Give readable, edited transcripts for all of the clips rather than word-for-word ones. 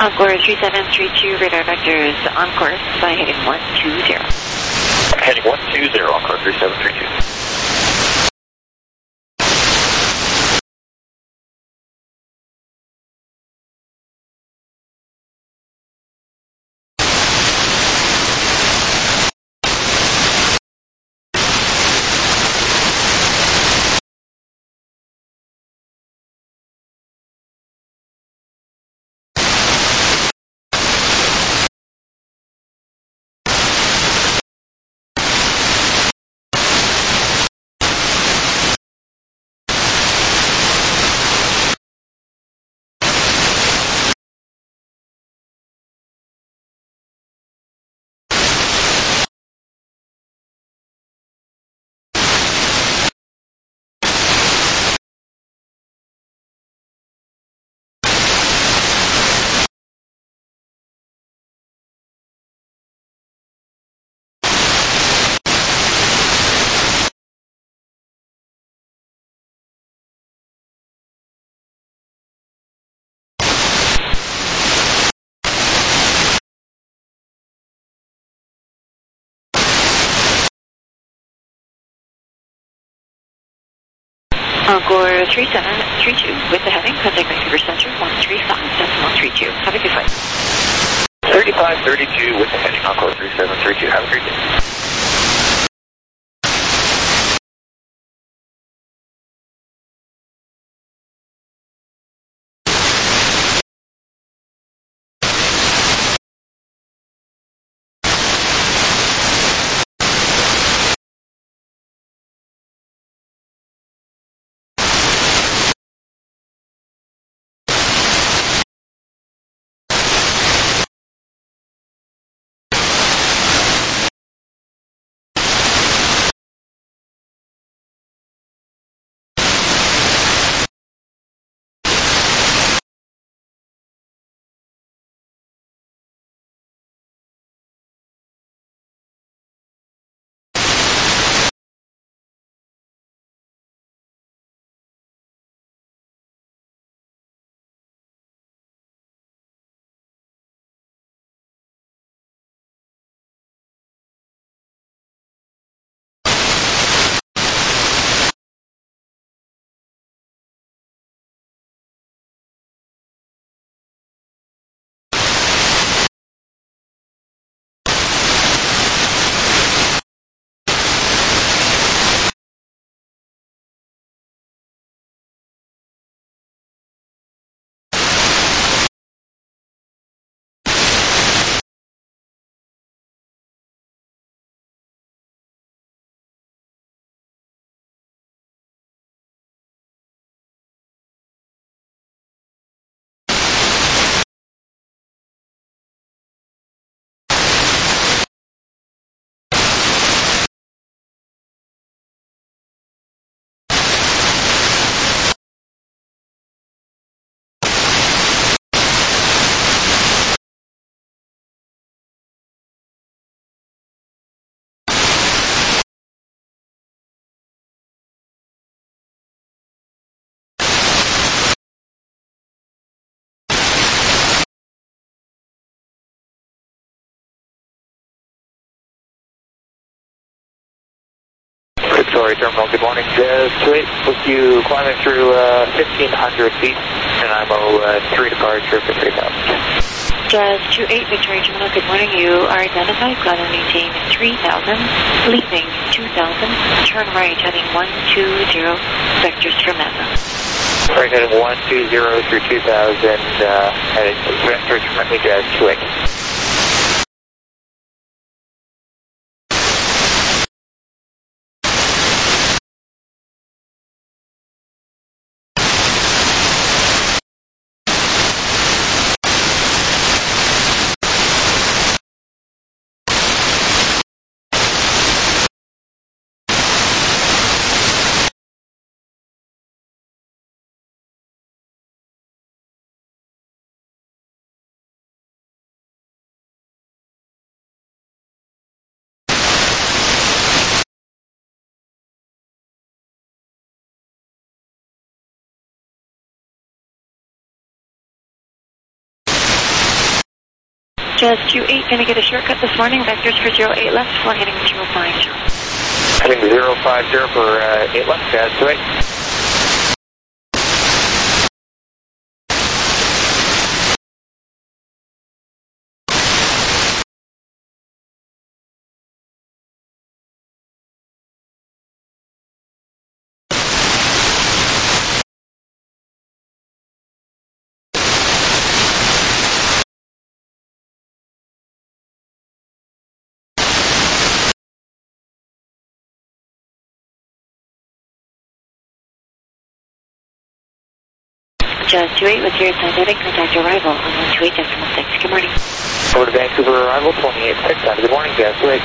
Encore 3732, radar vectors on course by heading 120. Heading 120, Encore 3732. Encore 3732 with the heading, contact Vancouver Center 135.32. Have a good flight. 3532 with the heading, Encore 3732. Have a great day. Victoria Terminal, good morning. Just 28 with you climbing through 1,500 feet, and I'm 3 departure for 3,000. Just 28 Victoria Terminal, good morning. You are identified, got to maintain 3,000, leaving 2,000, turn right, heading 120, vectors for Mesa. Right, heading 120 through 2,000, heading vectors from Jazz 28. Jazz 28, going to get a shortcut this morning. Vectors for 08 left. We're heading 050. Heading 050 for 8 left, Jazz 28. Jazz 28 with your Magnetic, contact arrival on 128.6. Good morning. Over to Vancouver arrival, 28.6. Good morning, Jazz 28.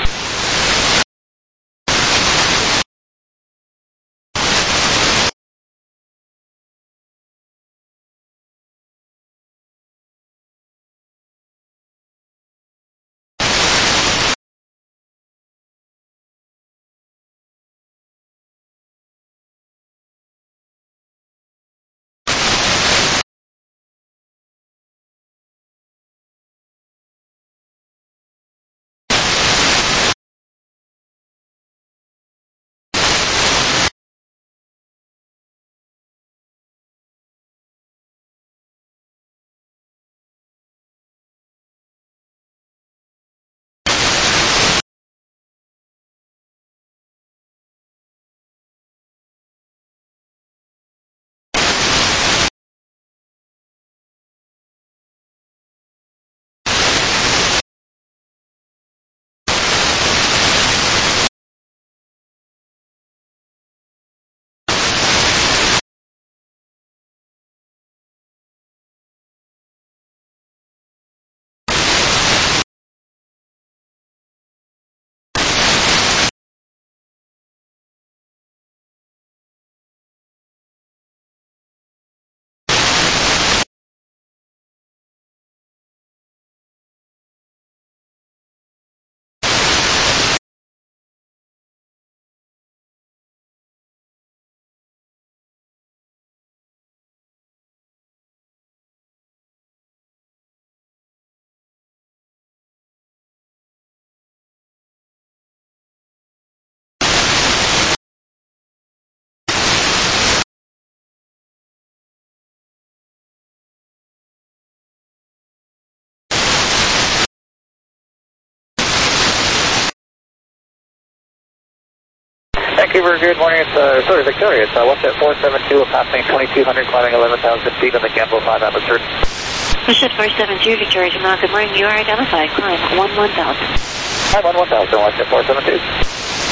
Vancouver, good morning. It's Victoria. It's WestJet 472, passing 2200, climbing 11,000 feet on the Campbell 5 atmosphere. WestJet 472, Victoria Jamal, good morning. You are identified. Climb 11,000. Climb 11,000, WestJet 472.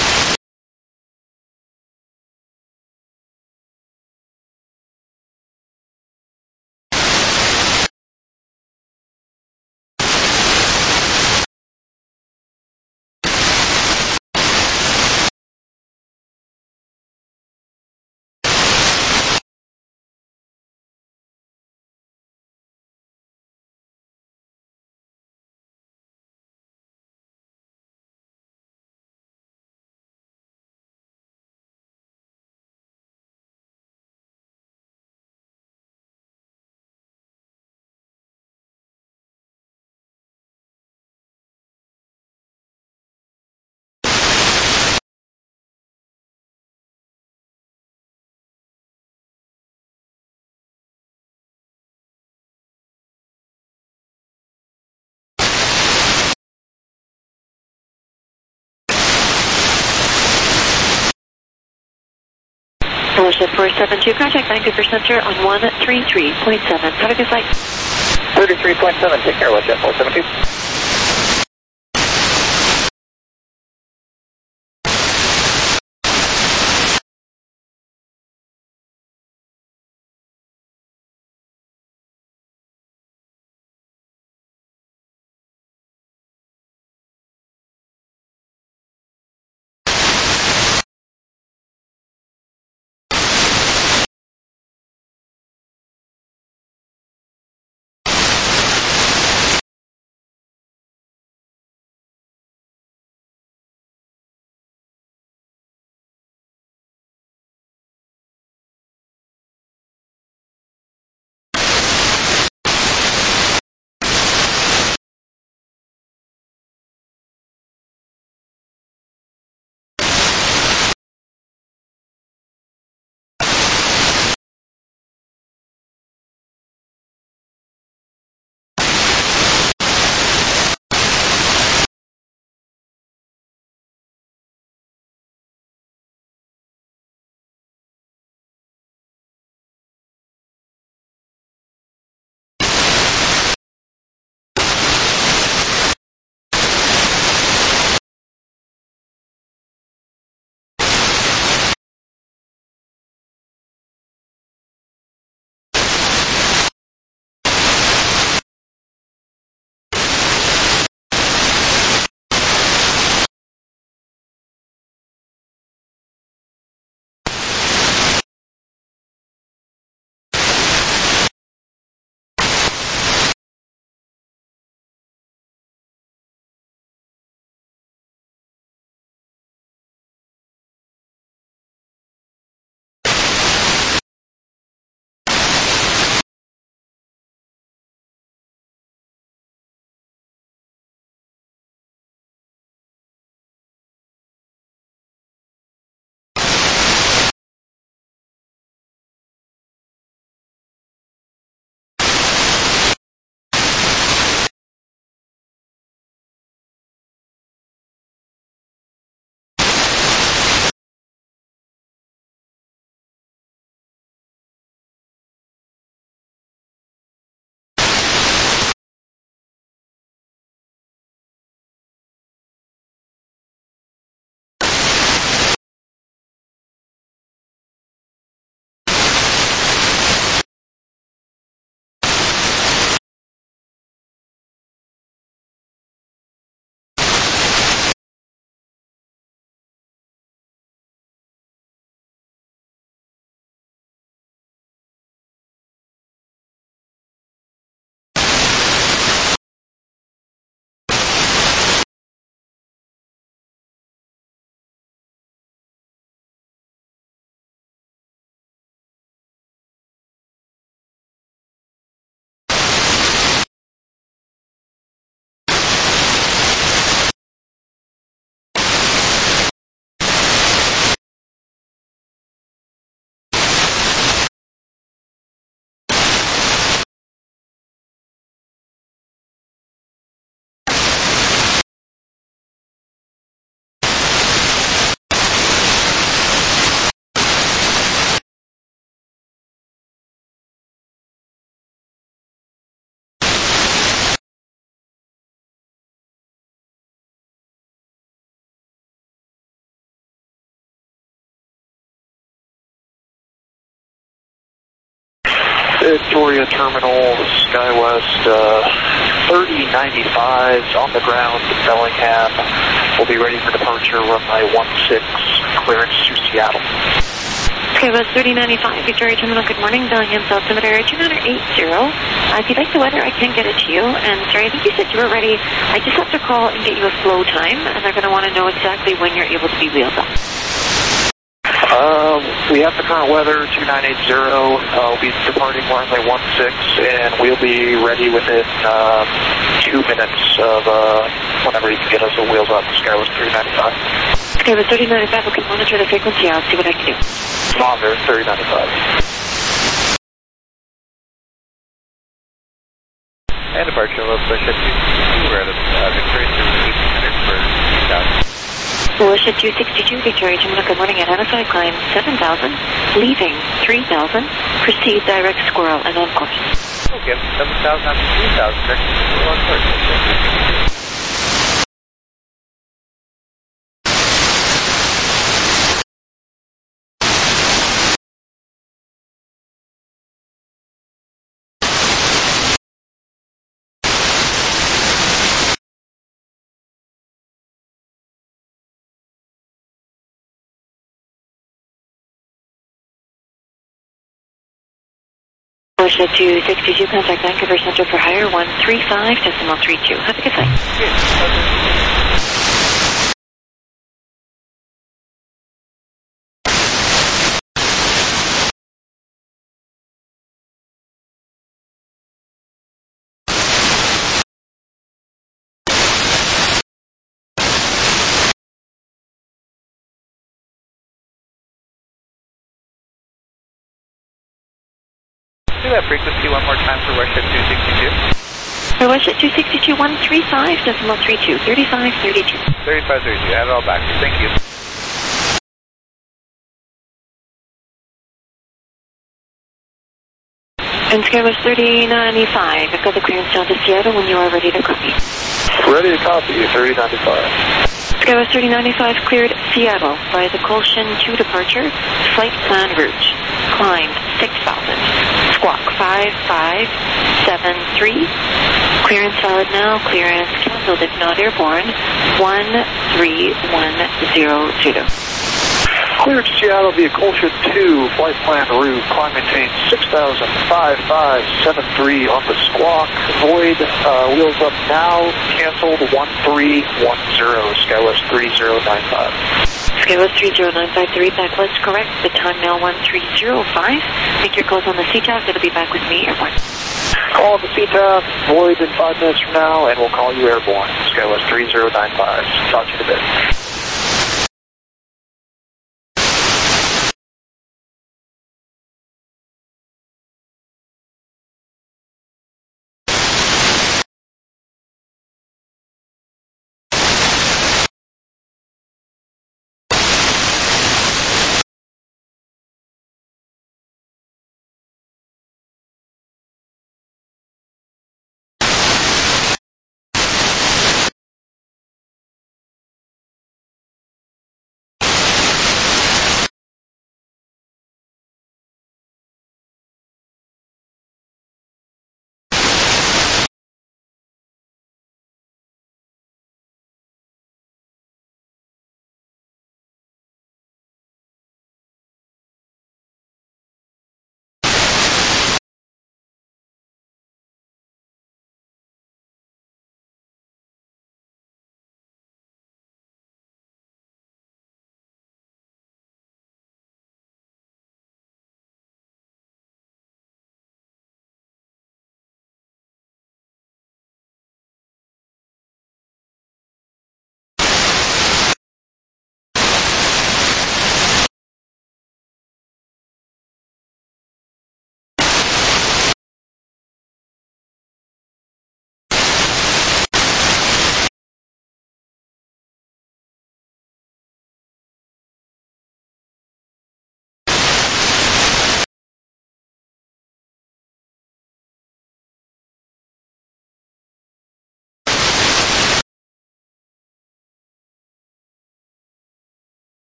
WestJet 472, contact Vancouver Center on 133.7. Have a good flight. 33.7, take care, WestJet 472. Victoria Terminal, SkyWest 3095 on the ground in Bellingham. We'll be ready for departure, runway 16, clearance to Seattle. SkyWest 3095, Victoria Terminal, good morning. Bellingham altimeter 2980. If you'd like the weather, I can get it to you. And sorry, I think you said you were ready. I just have to call and get you a flow time, and they're going to want to know exactly when you're able to be wheels up. We have the current weather, 2980. We'll be departing runway 16, and we'll be ready within 2 minutes of whenever you can get us a wheels up. SkyWest 3095. SkyWest 3095, okay, monitor the frequency. I'll see what I can do. Monitor 3095. And departure low push at 262. We're at Victoria Terminal 1800 for 2000. Militia 262, Victoria Terminal, good morning. Identify climb 7,000, leaving 3,000, proceed direct Squirrel and on course. Okay, 7,000 on 3,000, direct Squirrel on course. Militia 262, contact Vancouver Center for hire 135.32. Have a good flight. Do that frequency one more time for Russia 262. For Russia 262, 135.32, 3532. 3532, add it all back. Thank you. And SkyWest 3095, I've got the clearance down to Seattle when you are ready to copy. Ready to copy, 3095. SkyWest 3095 cleared Seattle by the Colshan 2 departure, flight plan route. Climb 6,000, squawk 5573. Clearance valid now, clearance cancelled if not airborne, 13100. Cleared Seattle via Colshan 2, flight plan route, climb maintain 6,055.73 on the squawk, void, wheels up now, canceled 1310, SkyWest 3095. SkyWest 3095, the read back was correct, the time now 1305. Make your calls on the CTAF, it'll be back with me, airborne. Call the CTAF, void in 5 minutes from now, and we'll call you airborne, SkyWest 3095. Talk to you in a bit.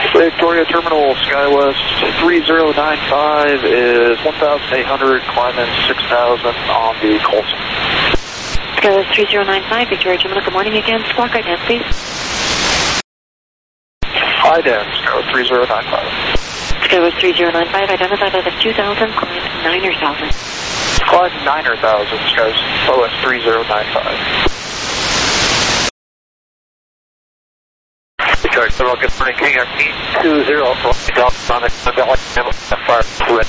Victoria Terminal, SkyWest 3095 is 1,800, climbing 6,000 on the Colson. SkyWest 3095, Victoria Terminal, good morning again. Squawk IDEN, please. IDEN, SkyWest 3095. SkyWest 3095, identified as a 2,000, climb 9,000. Climb 9,000, SkyWest 3095. Victoria Terminal, good morning. King Air 820, on the Valley Channel, fire red.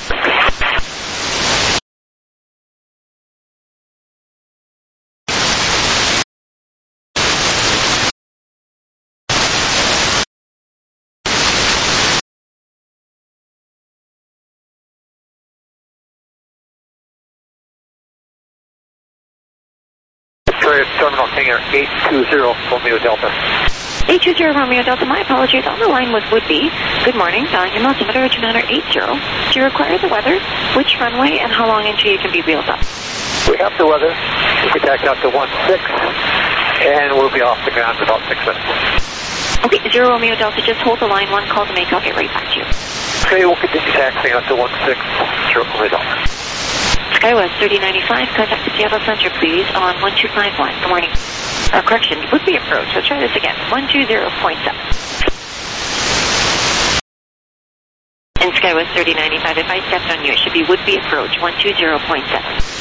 Victoria Terminal, King Air 820, Romeo Delta. 820 Romeo Delta, my apologies, on the line with Woodby. Good morning, volume altimeter 2980. Do you require the weather, which runway, and how long until you can be wheeled up? We have the weather. We can taxi out to 16, and we'll be off the ground in about 6 minutes. Okay, 0 Romeo Delta, just hold the line, one call to make, I'll get right back to you. Okay, we'll continue taxiing out to 16, 0 Romeo Delta. SkyWest 3095, contact the Seattle Center, please, on 1251. Good morning. Correction, Woodby approach. Let's try this again. 120.7. And SkyWest 3095, if I stepped on you, it should be Woodby approach, 120.7.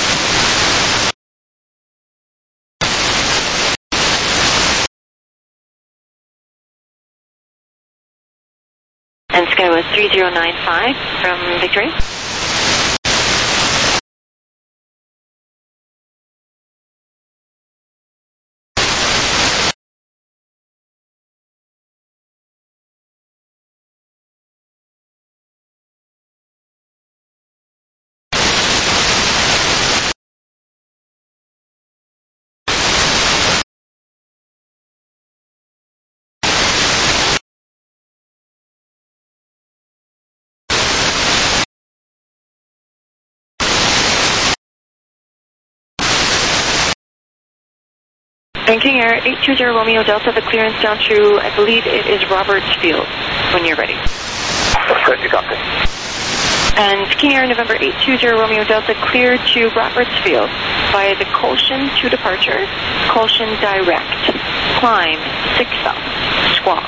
And SkyWest 3095 from Victoria. And King Air 820 Romeo Delta, the clearance down to, I believe it is Roberts Field, when you're ready. Good, you got this. And King Air November 820 Romeo Delta, cleared to Roberts Field via the Colson to departure, Colson direct, climb 6,000, squawk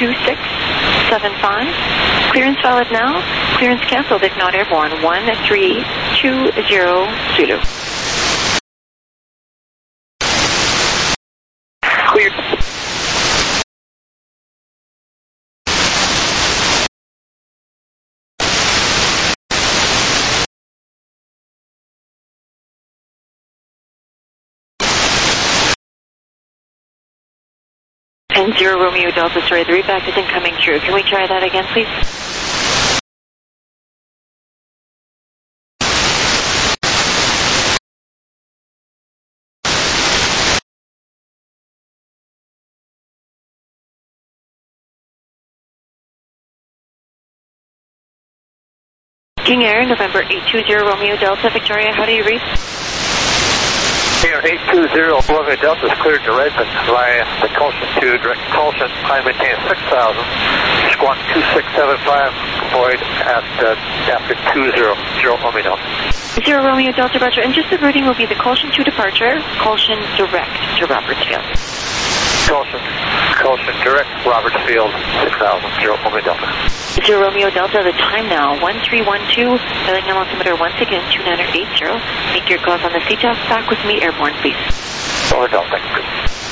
2675, clearance valid now, clearance canceled if not airborne, 1320 Zulu. Cleared. And 0 Romeo Delta, sorry, the readback isn't coming through. Can we try that again, please? King Air, November 820 Romeo Delta, Victoria, how do you read? King Air 820 Romeo Delta is cleared to Redmond via the Colson to direct Colson, climb maintain 6,000, squawk 2675, deployed at after 20 Romeo Delta. 0 Romeo Delta, Roger, and just the routing will be the Colson to departure, Colson direct to Roberts Field. Colson direct, Roberts Field, 6,000, 0 Romeo Delta. 0 Romeo Delta, the time now, 1312, Bellingham altimeter once again, 2980. Make your calls on the CTOS, back with me, airborne, please. Romeo Delta, thank you.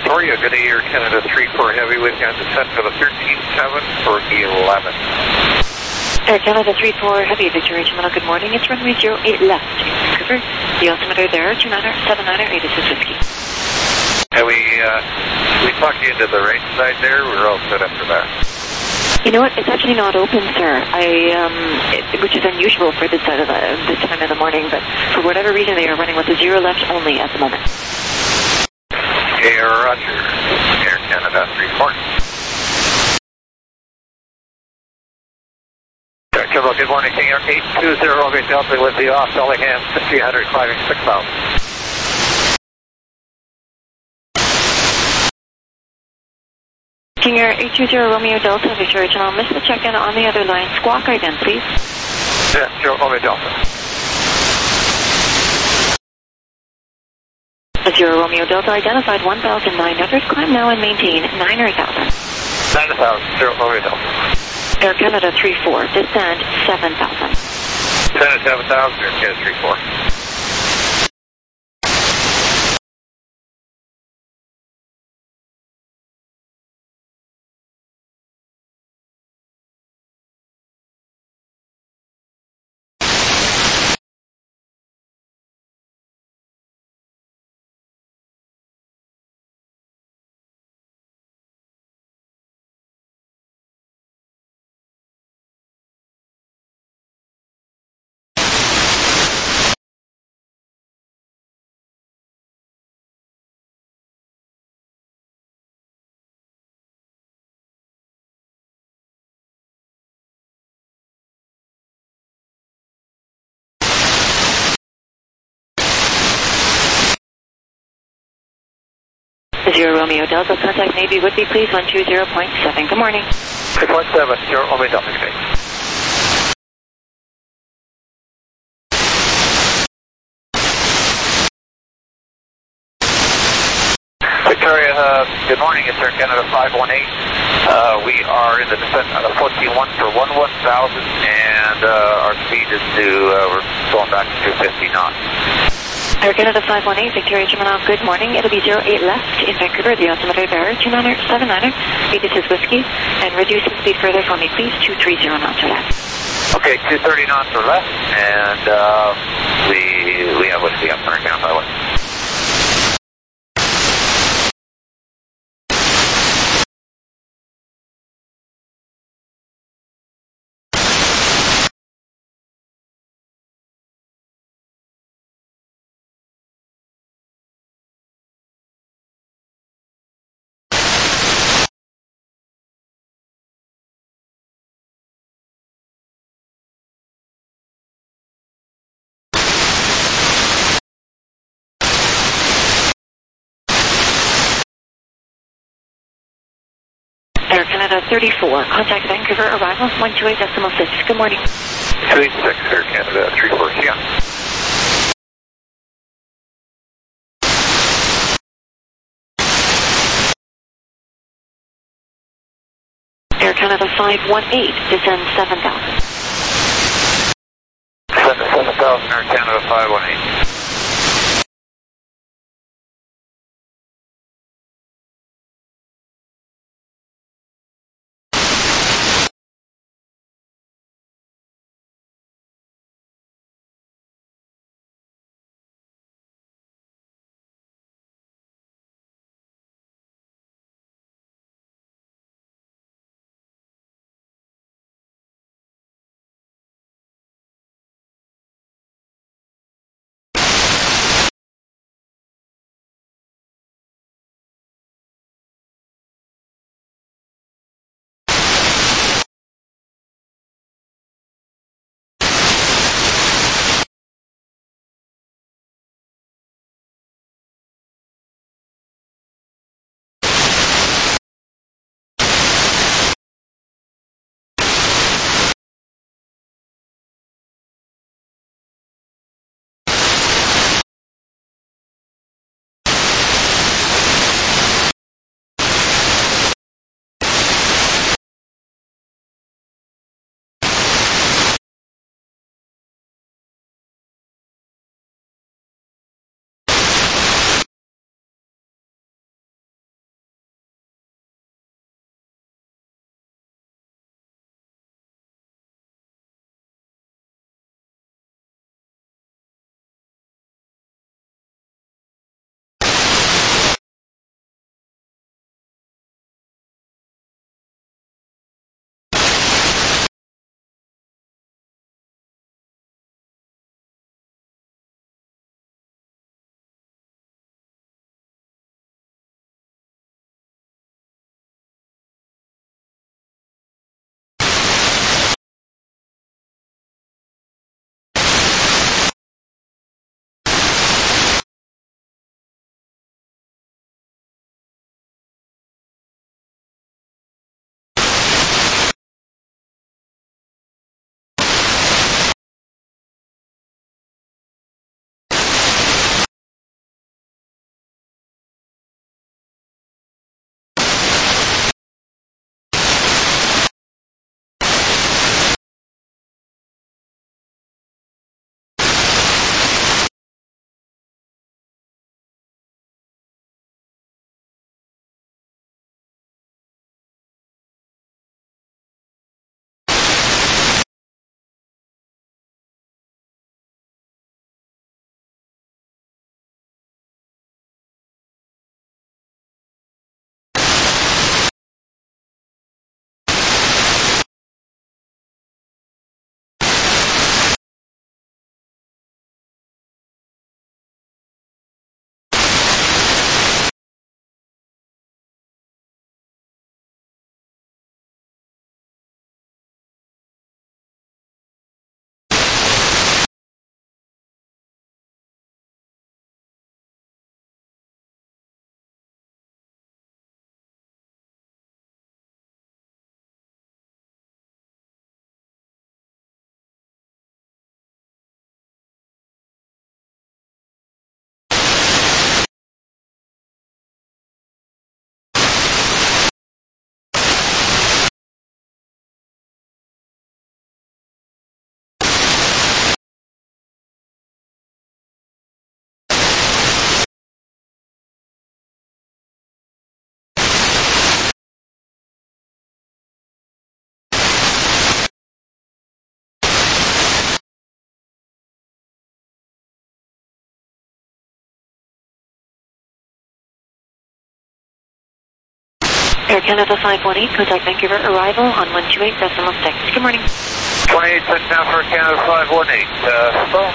Victoria, good day, Air Canada 3-4 Heavy with you on descent for the 13-7 for 11. Air Canada 3-4 Heavy, Victoria Terminal, good morning. It's runway 08 left in Vancouver. The altimeter there, 2979er, 86 whiskey. And we talked you into the right side there. We're all set after that. You know what? It's actually not open, sir. Which is unusual for this time of the morning, but for whatever reason, they are running with a 0 left only at the moment. Okay, roger. Air Canada 3-4. Good morning, King Air 820, Romeo Delta with the off, Bellingham 300, climbing 6,000. King Air 820 Romeo Delta, Victoria Channel. Miss the check-in on the other line. Squawk ident, please. Yeah, 0 Romeo Delta. 0 Romeo Delta identified 1,900. Climb now and maintain 9,000. 9,000, 0 Romeo Delta. Air Canada 3-4, descend 7,000. Descend 7,000, Air Canada 3-4. Zero Romeo Delta, contact Navy would be please 120.7. Good morning. 2.7, 0 Romeo Delta. Victoria, good morning. It's Air Canada 518. We are in the descent on the 14-1 for 11,000, and our speed is we're going back to 250 knots. Air Canada 518, Victoria Terminal, good morning. It'll be 08 left in Vancouver, the altimeter bearer, 2979er, 86 whiskey, and reduce the speed further for me, please, 230 knots or less. Okay, 230 knots or less, and we have whiskey up on our ground highway. Air Canada 34, contact Vancouver, arrival 128.6. Good morning. 286, Air Canada 34, yeah. Air Canada 518, descend 7,000. Descend 7,000, Air Canada 518. Air Canada 518, contact Vancouver, arrival on 128.6. Good morning. 28, touchdown for Canada 518. Phone.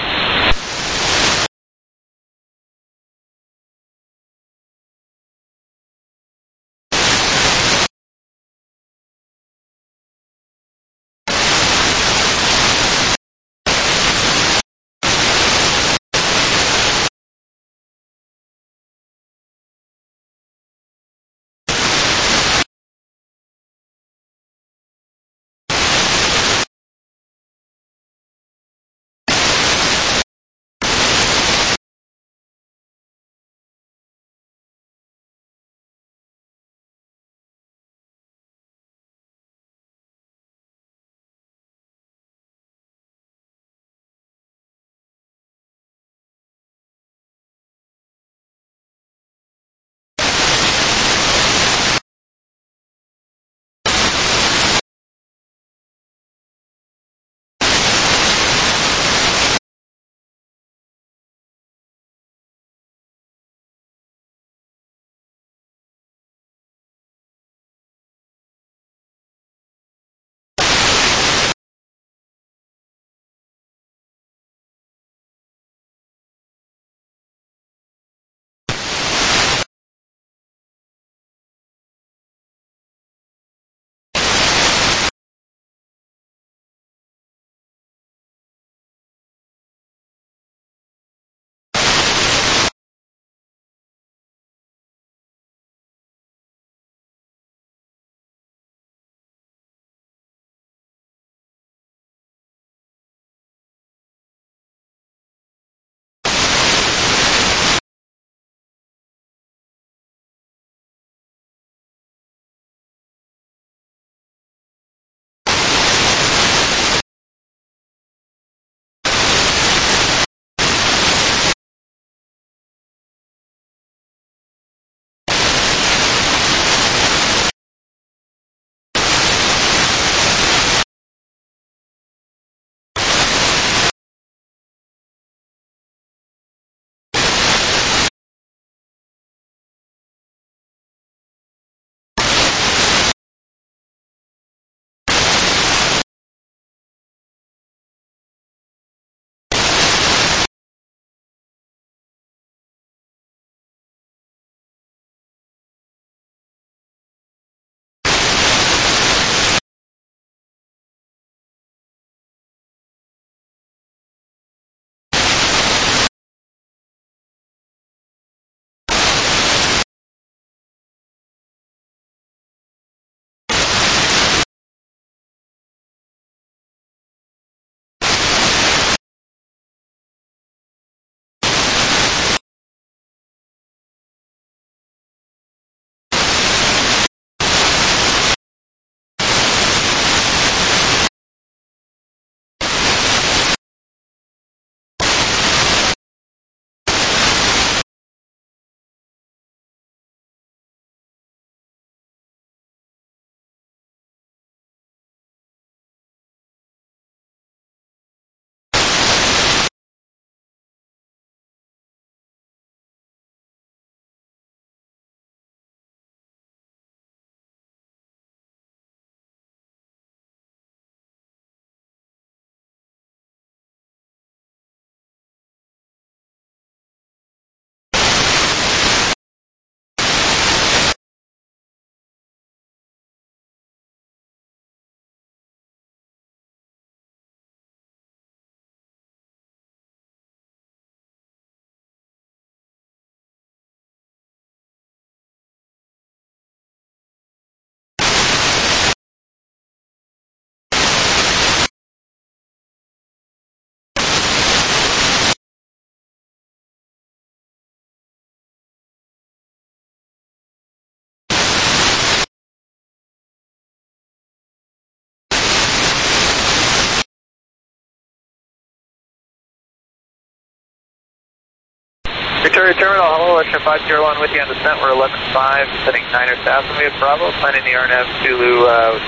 Victoria Terminal, hello, Western 501 with you on descent. We're 11-5, setting 9er south of me at Bravo, planning the RNAV Zulu,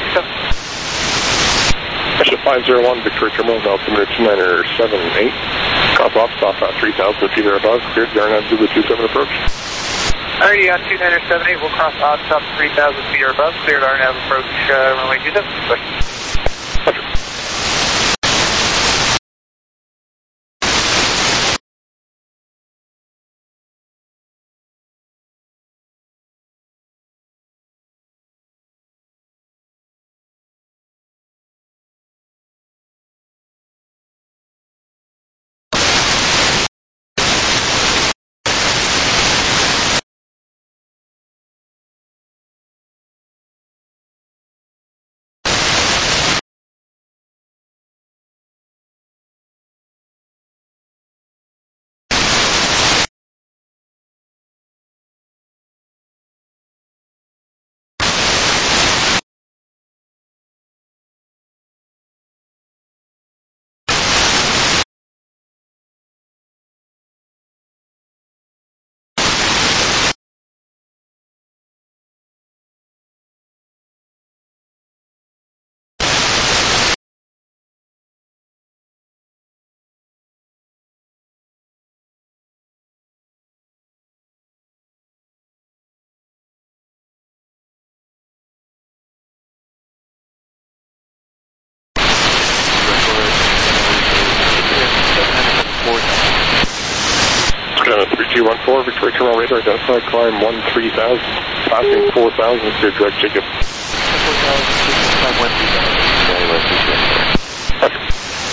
Western 501, Victoria Terminal, altimeter 2978. Drop off, stop at 3000 feet or above, cleared the RNAV Zulu 27 approach. Alrighty, on 2978, we'll cross odd stop 3,000 feet or above. Cleared RNAV approach runway 27. Skyline 3214, Victoria Terminal radar identified, climb 13,000, passing 4,000, clear direct Jacob. 4,000, climb 1,3,000. Perfect.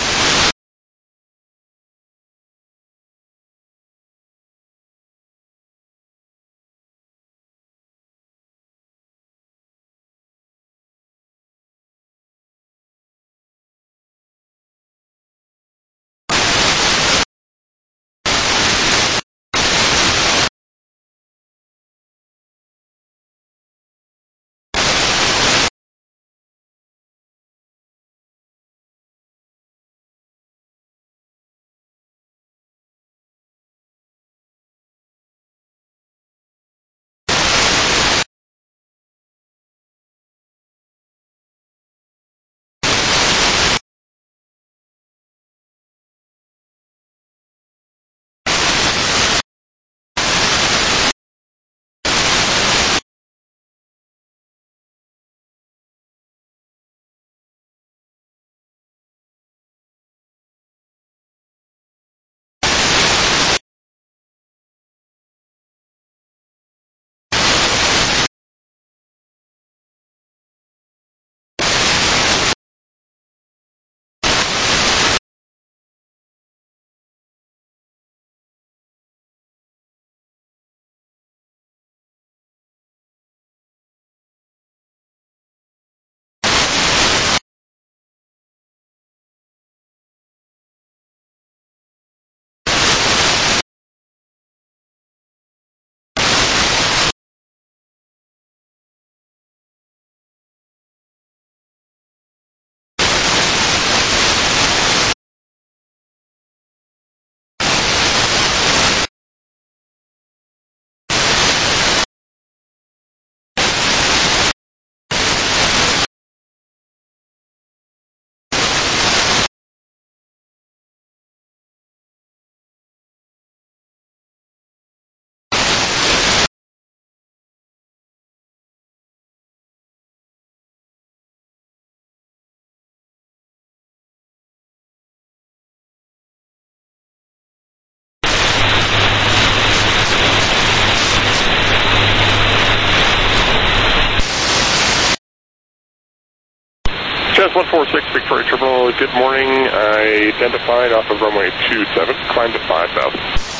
Jazz 146, Victoria Terminal, good morning. Identified off of runway 27, climb to 5,000.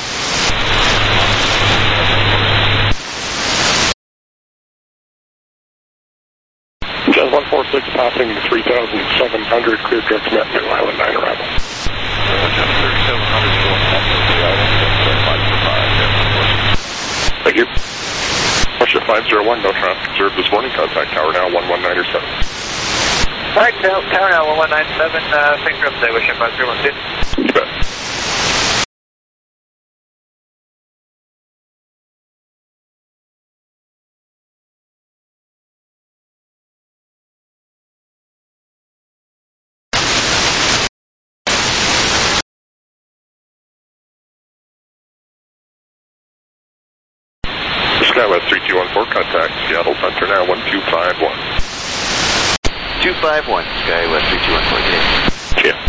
Jazz 146, passing 3,700, clear direct to New Island 9 arrival. Thank you. Russia 501, no traffic observed this morning. Contact tower now 1197. Alright, tower now 1197. Thanks for update. Wish you 5012. You bet. SkyWest 3214, contact Seattle Center now, 1251. 251, SkyWest 3214, good day. Yeah.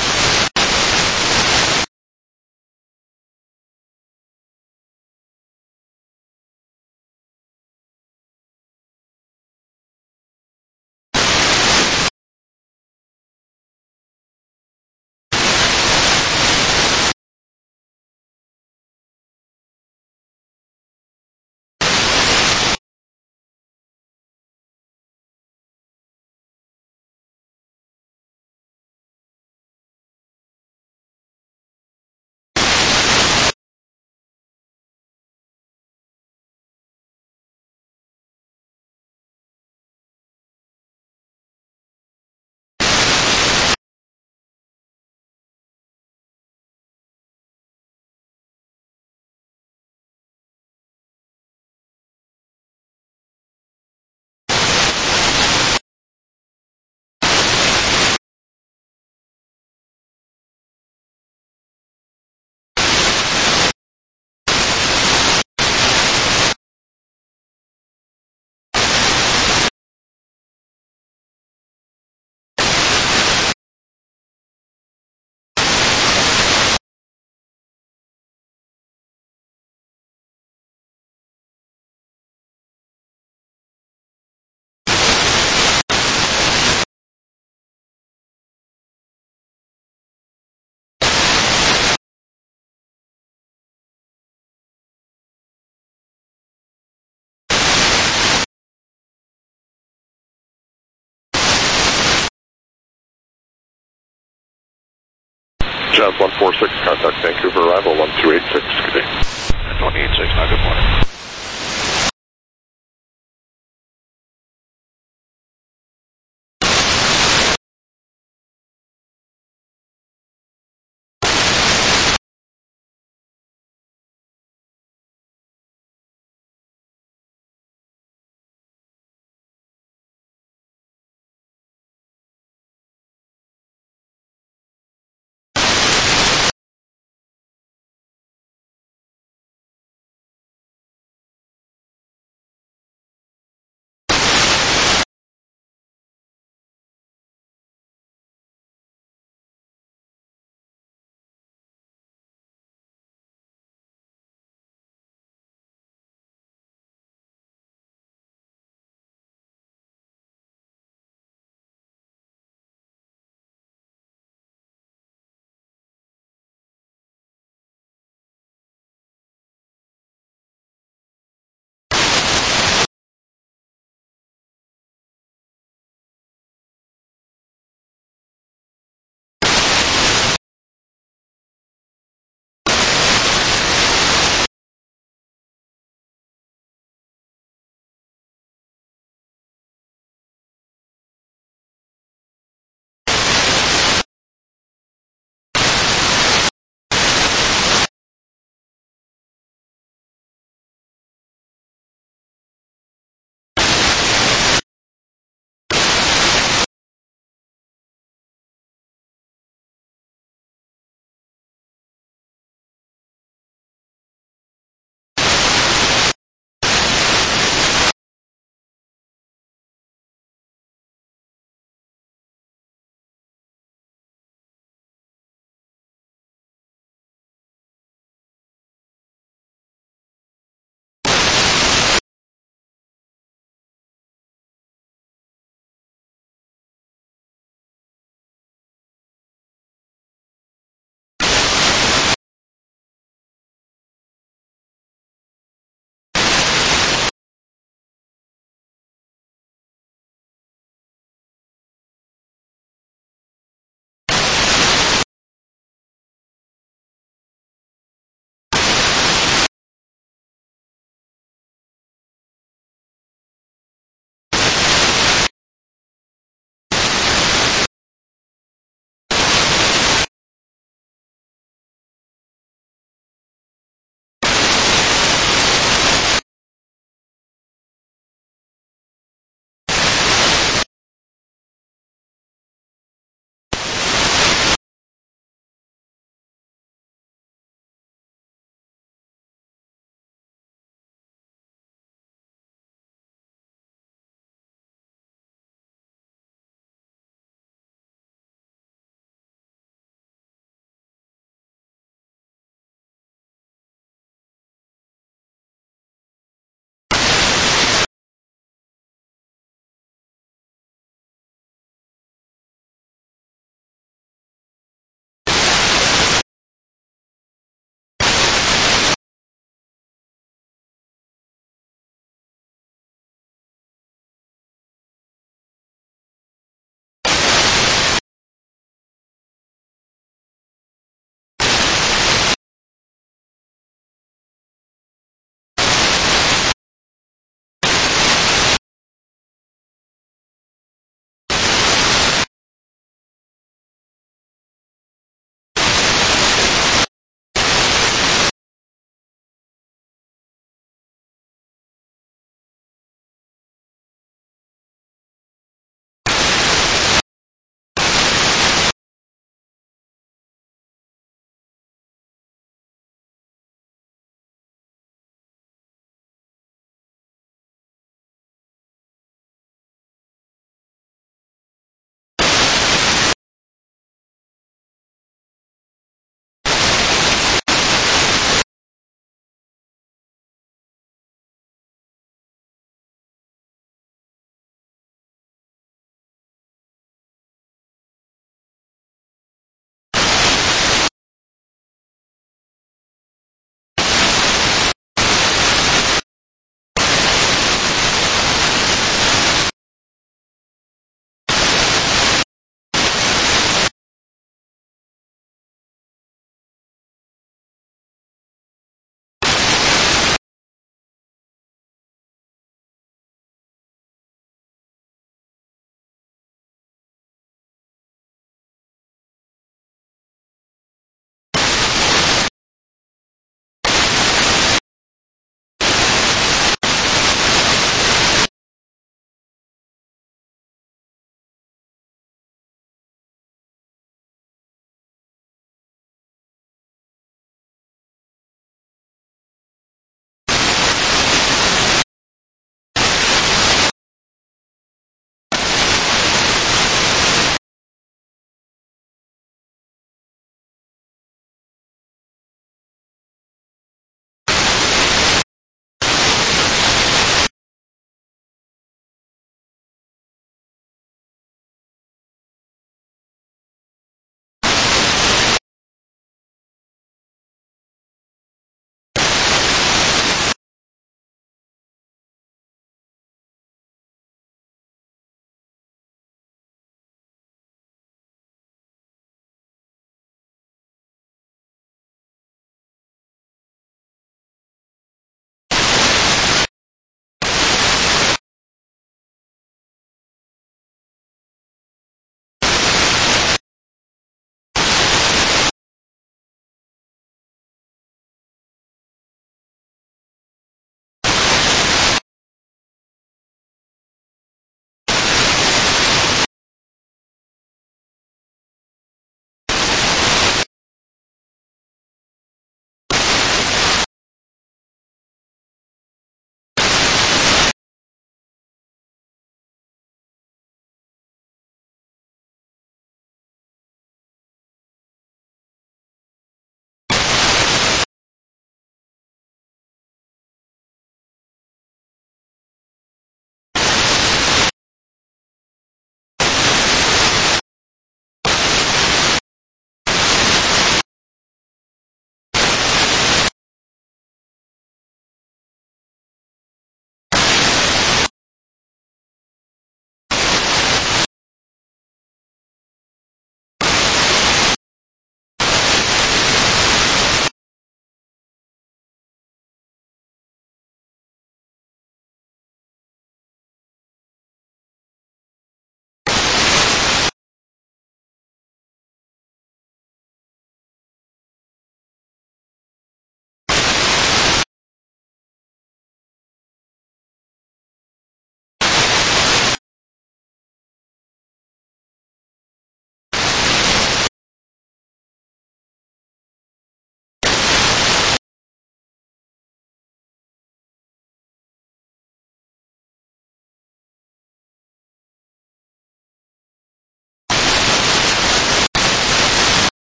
Jazz 146, contact Vancouver arrival 1286, good day. 186, now good morning.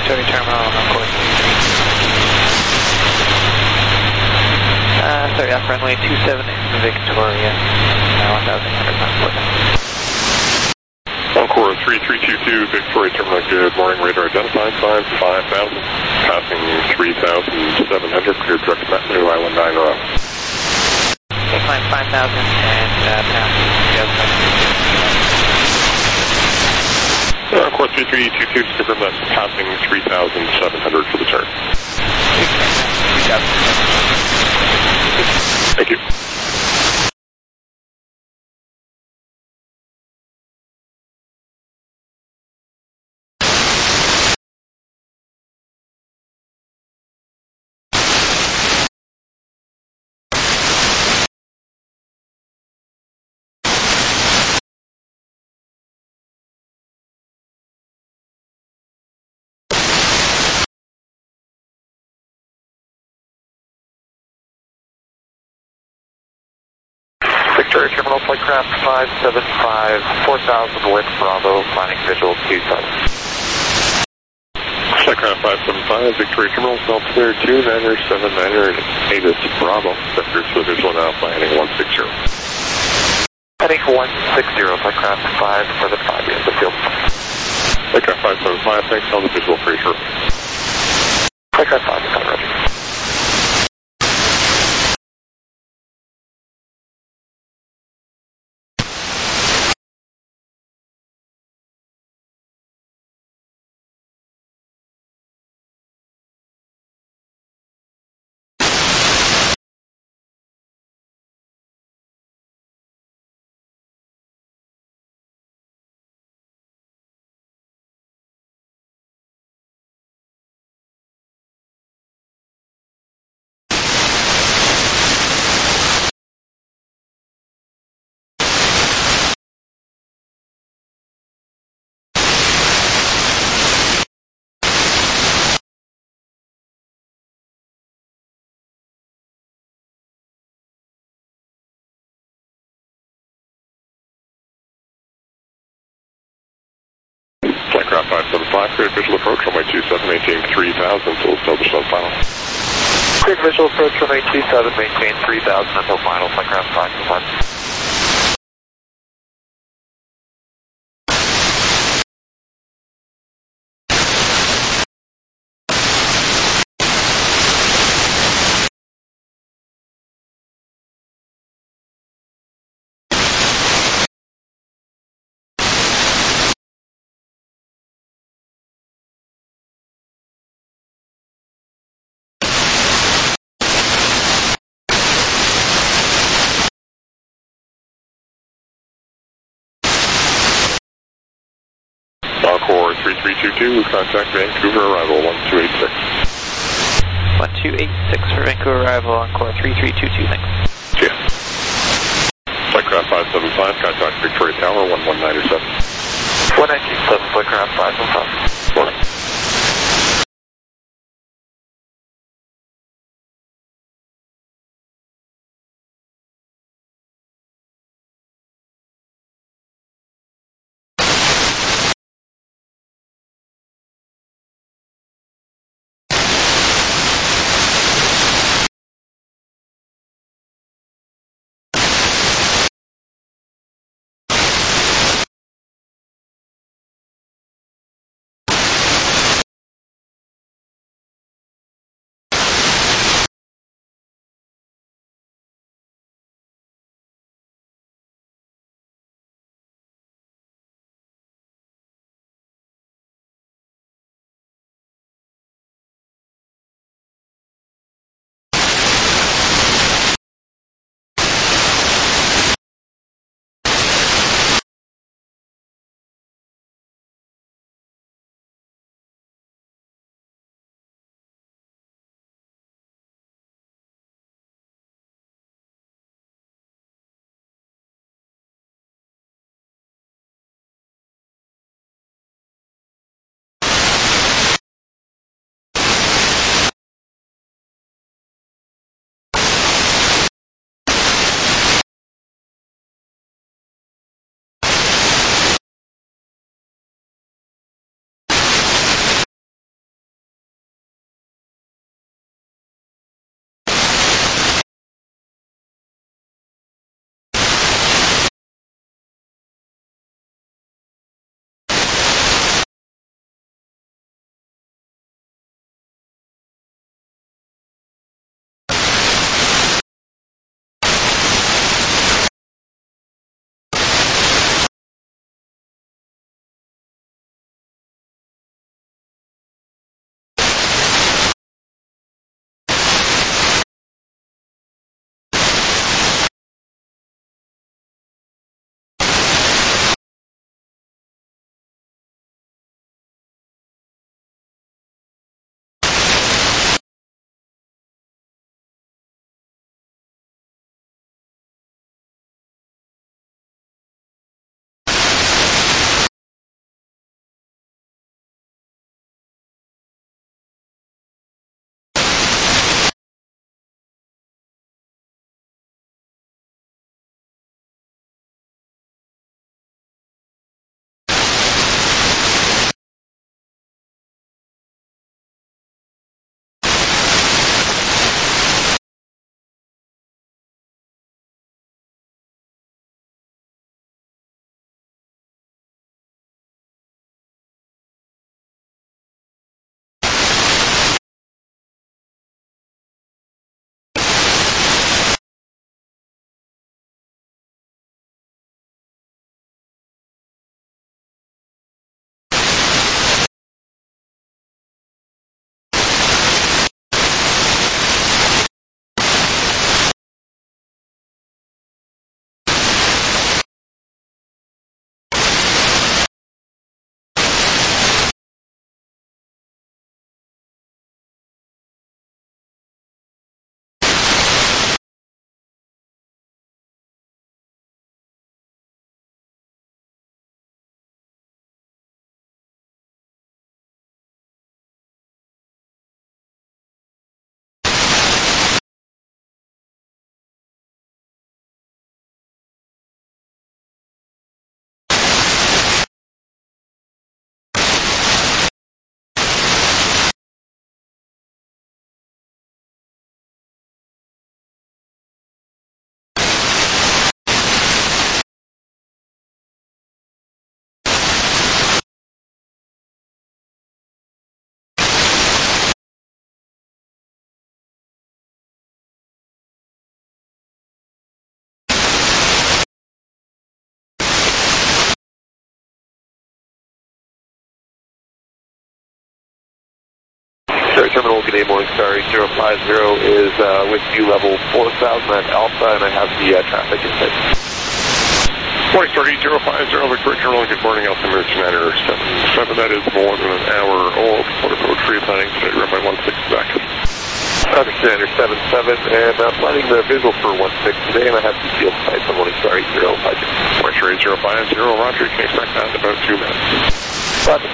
Victoria Terminal on course 33. Sorry, off runway 27 in Victoria. 1,800 miles. Encore 3322, Victoria Terminal, good morning. Radar identifying, climb 5,000, passing 3,700, clear direct to New Island 9 row. Okay, climb 5,000 and pass 3,000. Encore 3322, just confirm that's passing 3,700 for the turn. 3,700. Thank you. Victoria Terminal, flight craft 575, 4,000 wind, Bravo, planning visual 27. Flightcraft 575, Victoria Terminal, altimeter 29er, 79er, 8 Bravo. Vectors for visual now, planning 160. Heading 160, flightcraft 575 in the field. Flightcraft 575, thanks on the visual for sure. Flightcraft 575, roger. Flightcraft 575, cleared visual approach, runway 27, maintain 3,000 until established on final. Cleared visual approach, runway 27, maintain 3,000 until final, flightcraft 575. Encore 3322, contact Vancouver arrival 1286. 1286 for Vancouver arrival, Encore 3322, thanks. Yeah. Flightcraft 575, contact Victoria Tower 11907. 197, flightcraft 575. Morning. Victoria Terminal, good day, Morningstar 8050 is with you level 4000 at Alpha, and I have the traffic in place. Morningstar 8050, Victoria Terminal, good morning, Altimeter 2977. That is more than an hour old. Port approach reassigning today, runway 16 back. Altimeter 77, and I'm planning the visual for 16 today, and I have the field sites on Morningstar 8050. Morningstar 8050, Roger, you can expect that in about 2 minutes. Roger.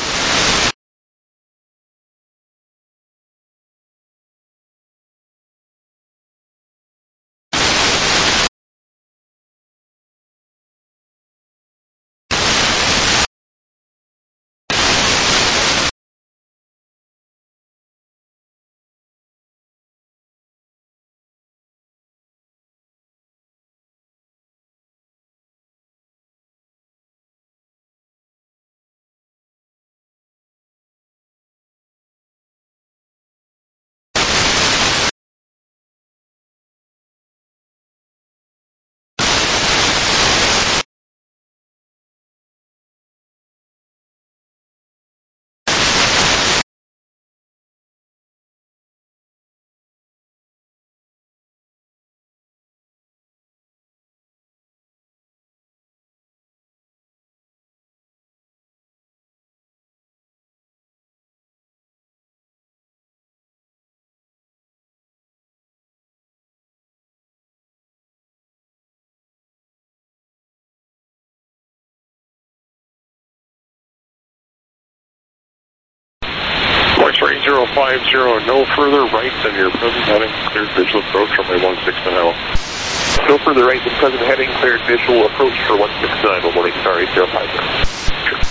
Morningstar 8050, no further right than your present heading, cleared visual approach, runway 16 now. No further right than present heading, cleared visual approach for 169 on Morningstar 8050.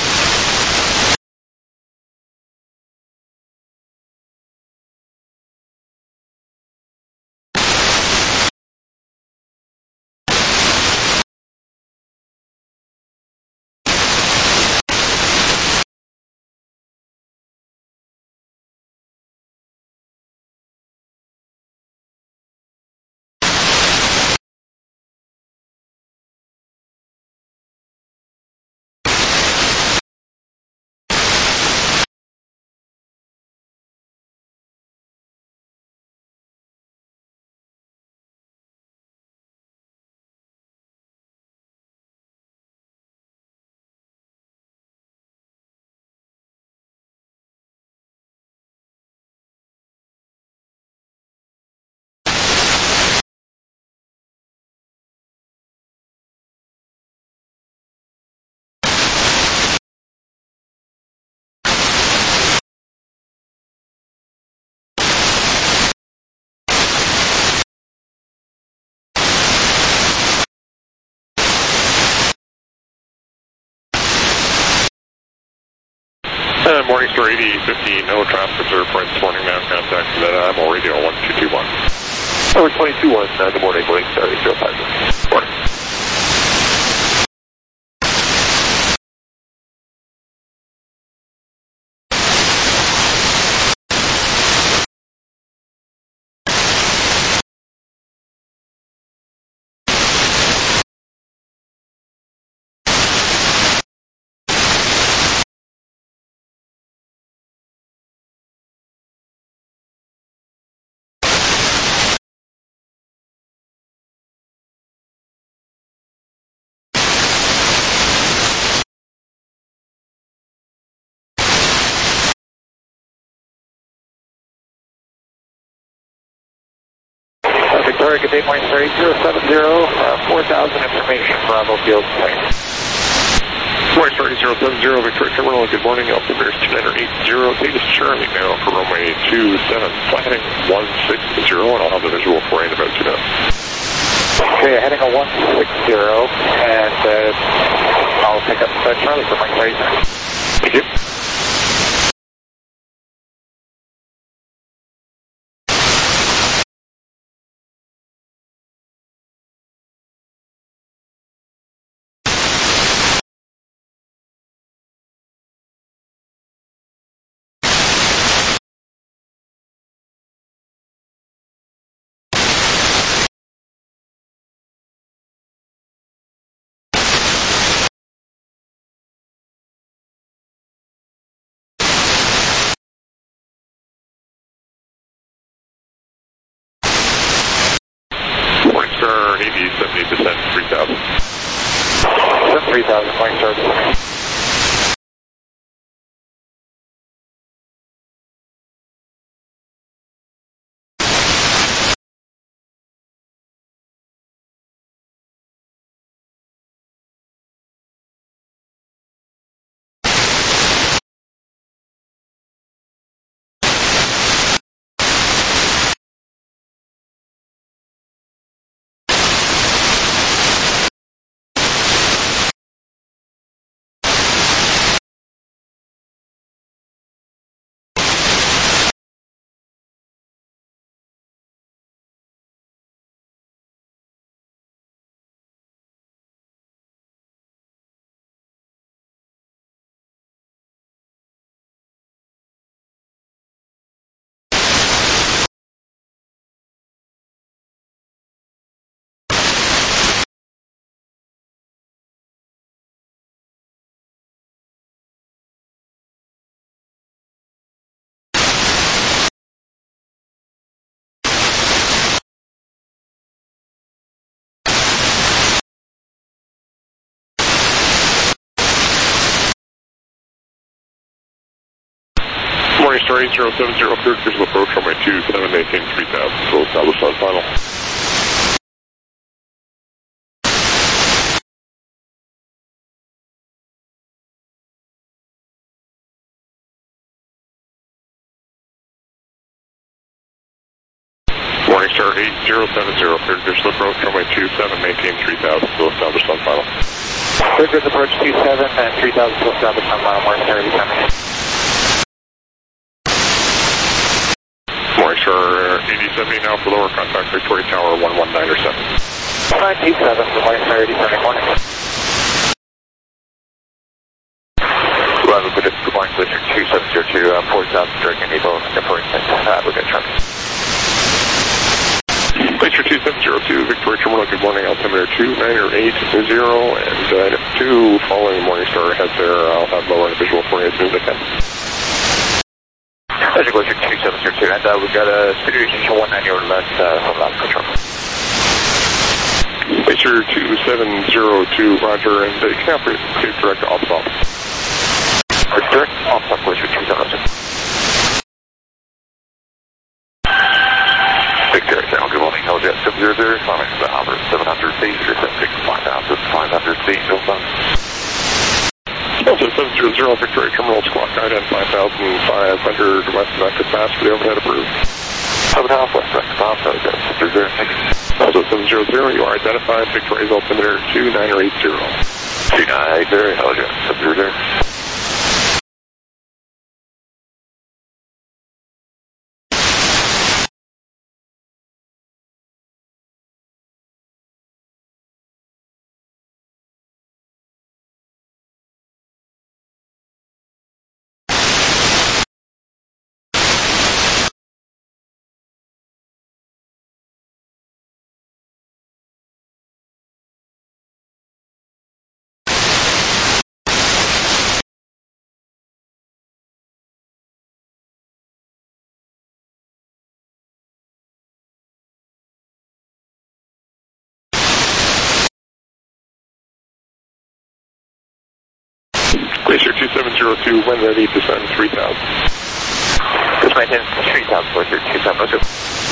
Morningstar 8050, no traffic observed point this morning, now contact I'm radio 1221. Over 221, good morning, Morningstar 8050. Morning. Victoria, good day, Morningstar 8070, 4000 information, Bravo Field Point. Morningstar 8070, Victoria Terminal, good morning, Altimeter 2980, data Charlie now for runway 27, flying 160, and I'll have the visual for you in about 2 minutes. Okay, heading a 160, and I'll pick up Charlie for my carrier. Thank you. 80, 70, descend 3000. 3000, Morningstar. Morningstar 8070, cleared visual approach runway 27, maintain 3000, so established on final. Morningstar 8070, cleared visual approach runway 27, maintain 3000, so established on final. Cleared visual approach 27 and 3000, so established on final. Morningstar 8070. Morningstar 8070 now for lower contact Victoria Tower 119 or 7. 927, Morningstar 8070, morning. Level good morning, Glacier 2702, 4000, direct Eagle, approaching, we're good traffic. Glacier 2702, Victoria Terminal, good morning, altimeter 298 and 2 following Morningstar heads there. I'll have lower and visual for you as soon as I can. Glacier 2702, and we've got a speed reaching 190 or less from last control. Glacier 2702, roger, and you can operate direct ops off. Direct ops off, Glacier 2702. Victoria Tower, good morning, Helljet 700, Sonic the Hopper 700 feet, 500 feet, no sun. Delta 700, Victoria Terminal, squawk guidance 5,500 west of active pass for the overhead approved. 7.5 west of active pass, Helljet 700. Delta 700, you are identified, Victoria's altimeter 2980. 2980, Helljet 700. Glacier 2702, when ready, descend 3000. Just maintain 3000, Glacier 2702.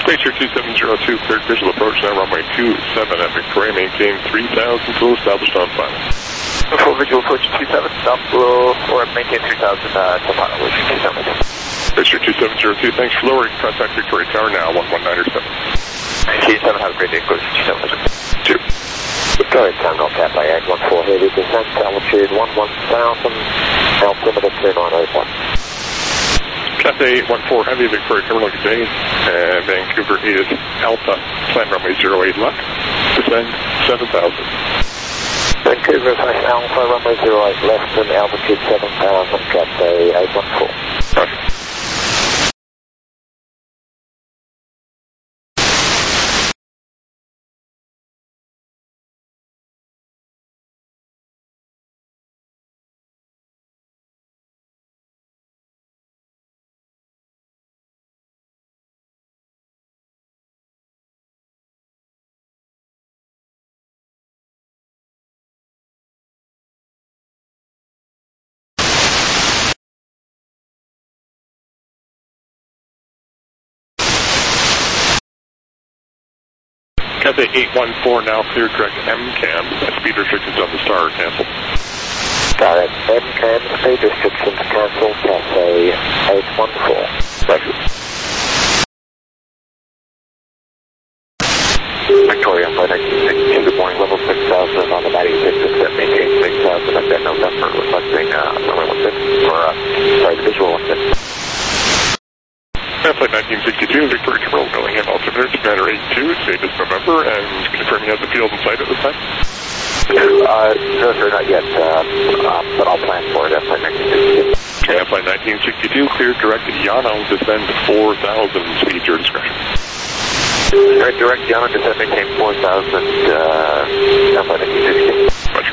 Glacier 2702, cleared visual approach, now runway 27 at Victoria, maintain 3000, full established on final. Full visual approach 27, stop below, or maintain 3000 to final, Glacier 27. Glacier 2702, thanks for lowering, contact Victoria Tower now, 11907. G7, have a great day, Glacier 2702. 2. Victoria Tower, Cat by Ag 14, heavy descent, altitude 11,000, altimeter 3981. Cathay 14 Heavy, Victoria Terminal, good day. Vancouver is Alpha, plan runway 08 left, descend 7,000. Vancouver is Alpha, runway 08 left, and altitude 7,000, Cathay 814. Roger. Cathay 814 now cleared direct MCAM. Speed restrictions on the star are canceled. Got it. MCAM, speed restrictions cancelled. Cathay 814. Roger. Victoria, flight 1962, good morning, level 6000 on the 96, except maintain 6000 at that November, reflecting runway 16, or, sorry, the visual 16. Flight 1962, Victoria Terminal, Bellingham, altimeter 2982, say this November, and confirming you have the field in sight at this time? No, sir, not yet, but I'll plan for it at flight 1962. Okay, flight 1962, cleared direct Yano, descend 4,000, speed your discretion. Direct Yano, descend, maintain 4,000, at flight 1962. Roger.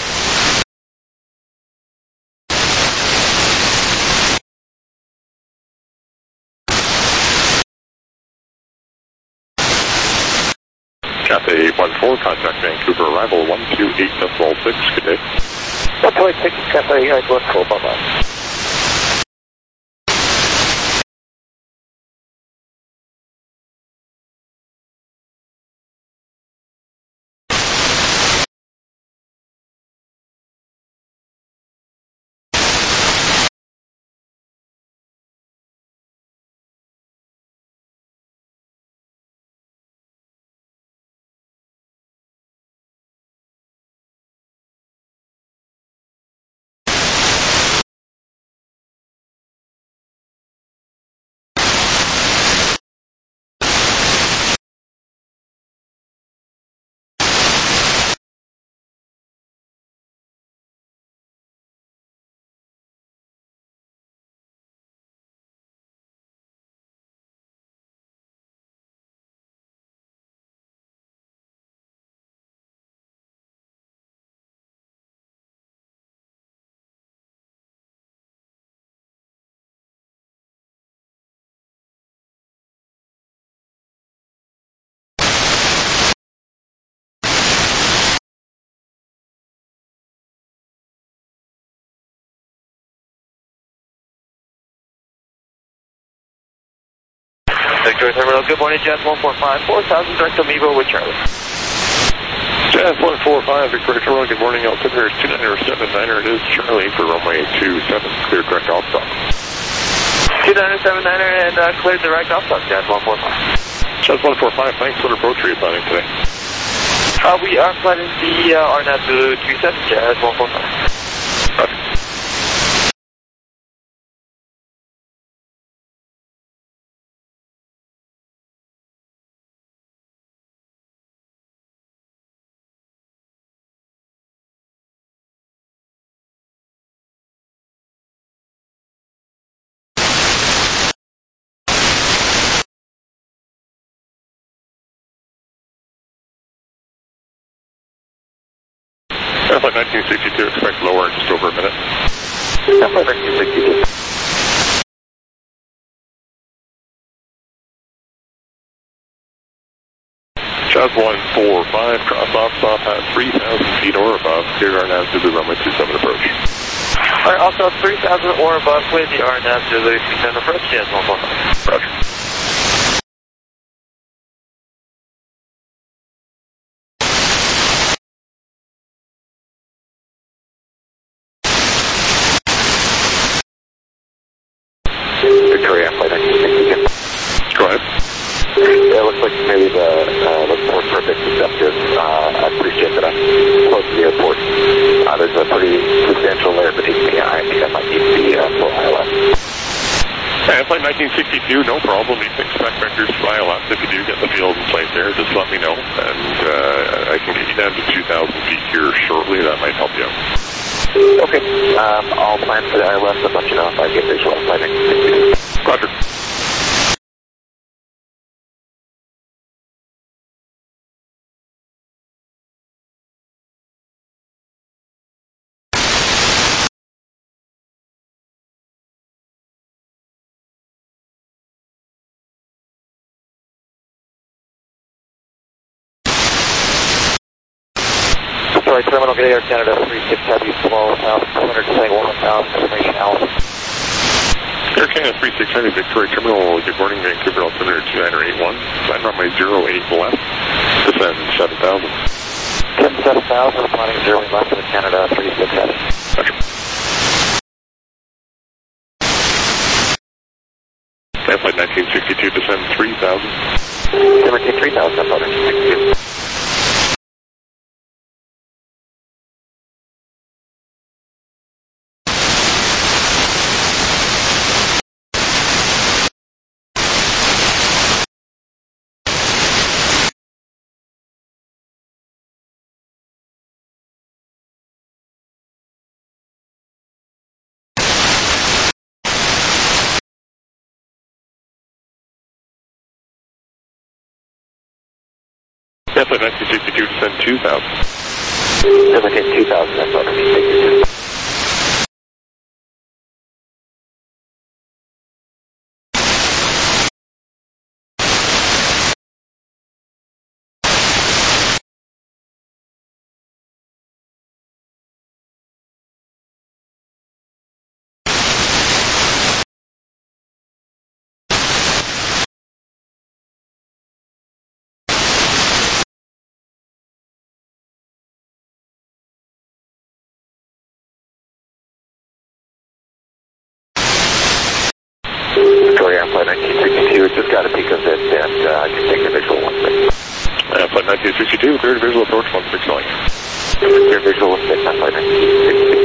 Cathay 14, contact Vancouver, arrival 128.6, good day. 126, Cathay 814, bye-bye. Victoria Terminal, good morning, Jazz 145, 4,000, direct Amoeba with Charlie. Jazz 145, Victoria Terminal, good morning, altimeter is 2979er, it is Charlie for runway 27, clear direct off stop. 2979er and clear direct off stop, Jazz 145. Jazz 145, thanks, what approach are you planning today? We are planning the RNAV Zulu 37, Jazz 145. Roger. Flight 1962, expect lower in just over a minute. Flight 1962. Jazz 145, cross off stop at 3,000 feet or above, clear RNAV Zulu runway 27 approach. Alright, also 3,000 or above with the RNAV Zulu 27 approach, Jazz 145. Roger. appreciate that I'm close to the airport. There's a pretty substantial layer beneath me. I think I might need to be full ILS. Flight 1962, no problem. You can expect vectors for ILS. If you do get the field in place there, just let me know. And I can get you down to 2,000 feet here shortly. That might help you out. Okay. I'll plan for the ILS and let you know if I get visual on Flight 1962. Roger. Sorry, Terminal Gate Air Canada 36 Heavy Flow, 200 information out. Air Canada 36 Heavy Victoria Terminal, good morning, Vancouver altimeter 2981. Land runway 08 left, descend 7,000. 7,000, planning 08 left to the Canada 36 Heavy. Roger. Flight 1962, descend 3,000. 3,000, that's 1962. Flight 1962, descend 2,000. 2,000, that's 1962. Victoria, Flight 1962, just got a peek of it, and I can take the visual 16. Flight 1962, clear to visual approach 16 going. Clear visual 16 on Flight 1962.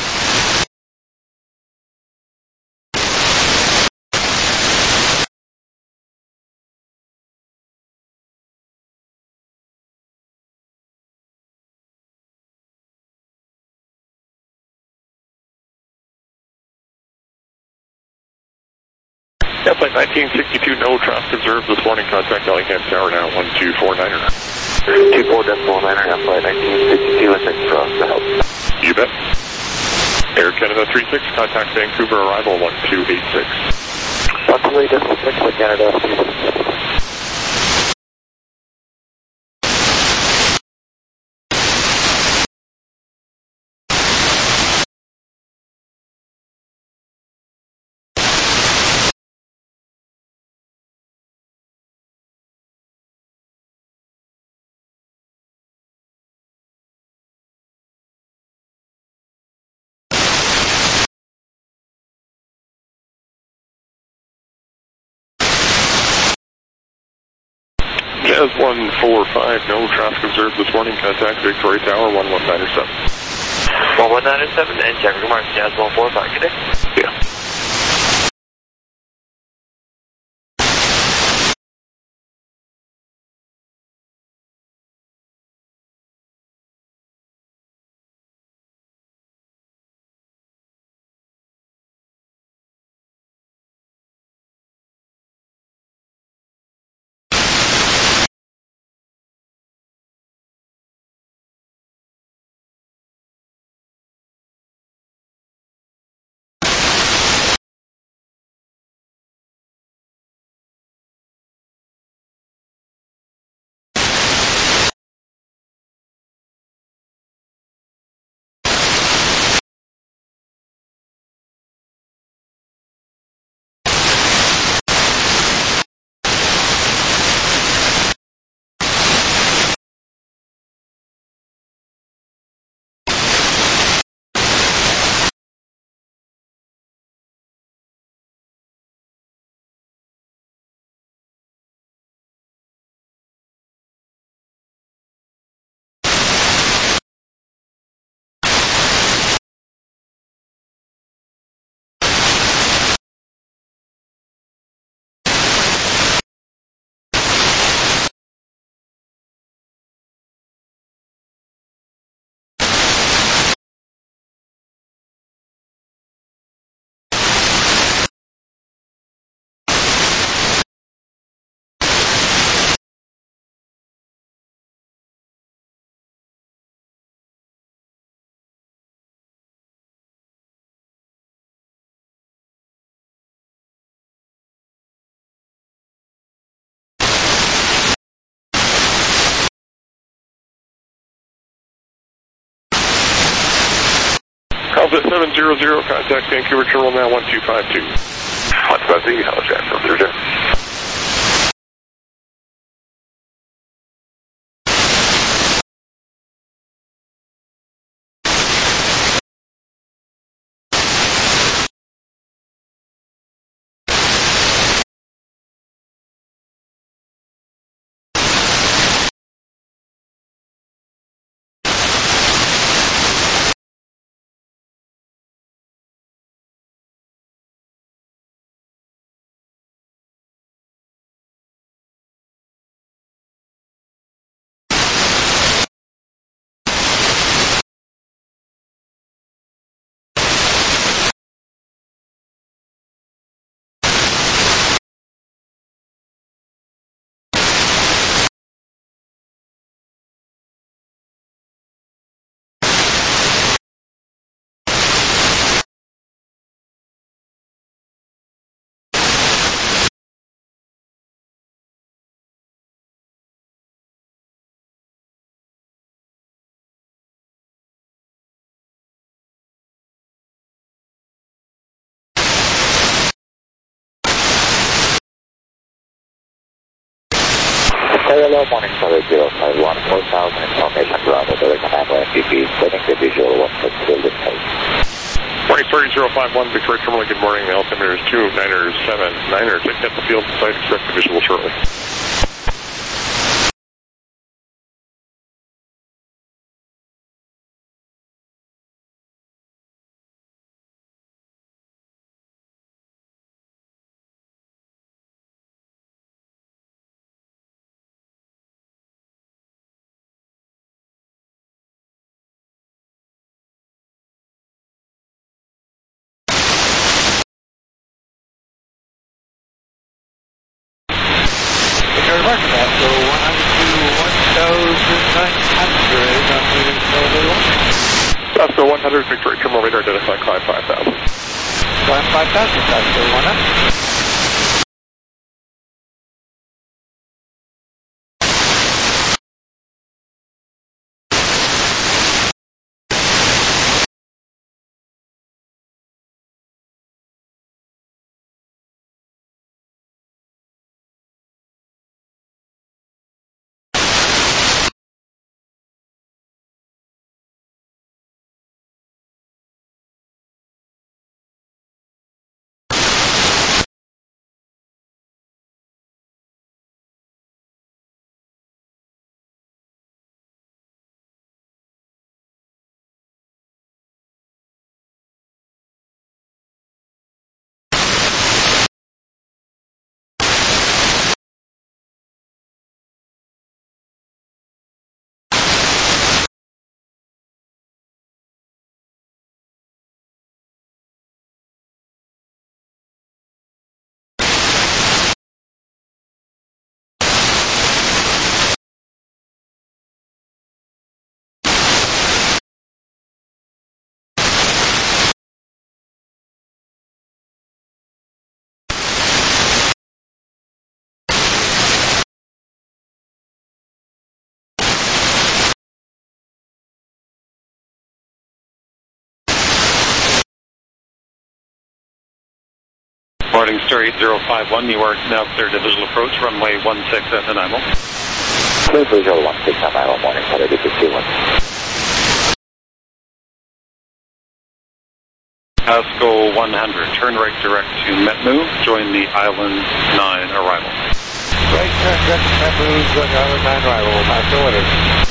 Flight 1962, no traffic observed this morning. Contact Bellingham Tower now, 1249er. 24.49er, Flight 1962, and thanks for the help. You bet. Air Canada 36, contact Vancouver arrival 1286. Possibly Decimal 6 for Canada 36. Jazz 145, no traffic observed this morning. Contact Victoria Tower 1197. 1197 and check remarks, Jazz 145, good day. Yeah. Alpha 700, contact Vancouver Terminal now 1252. 150, hello, Jack 700. Hello, morning, 051, 4000 information, Bravo, Delta Tango, MPP, setting the visual 1 building code. Morning, 30051, Victoria Terminal, good morning, altimeter is 2979er, take at the field site, expect the visual shortly. Osco 100, Victoria Terminal radar, identify climb 5000. Climb 5000, Osco 100. Morning, Star 8051, you are now clear to visual approach, runway 16 at Nanaimo. Clear visual 16 at Nanaimo, morning, 151. Osco 100, turn right direct to Metmu, join the Island 9 arrival. Right turn direct to Metmu, join the Island 9 arrival, Osco orders.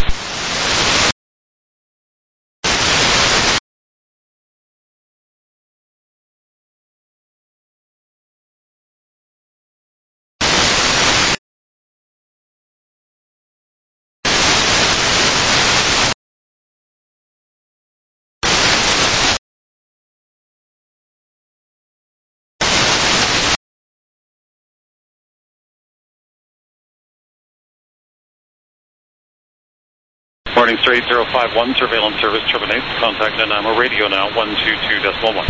Morning, Star 8051, surveillance service terminates. Contact Nanaimo radio now, 122.1.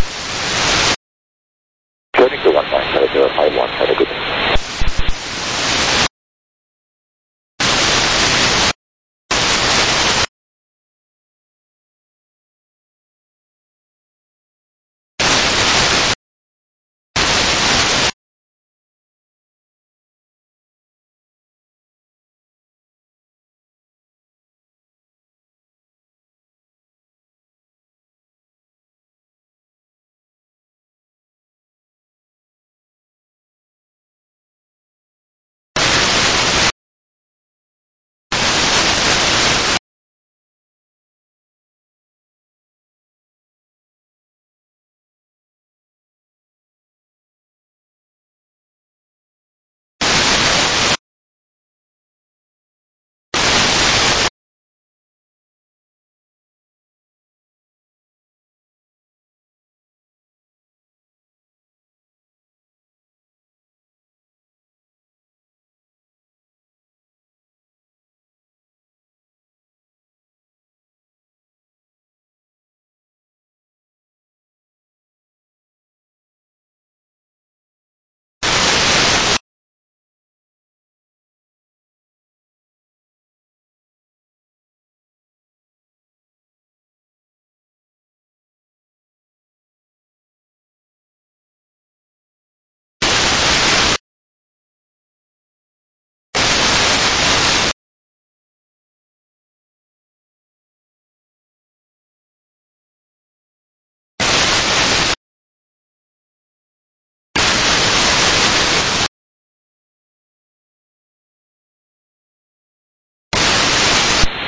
Turning to 1.051, have a good day.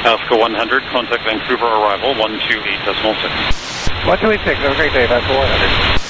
Alaska 100, contact Vancouver arrival 128.6. 126, have a great day, Alaska 100.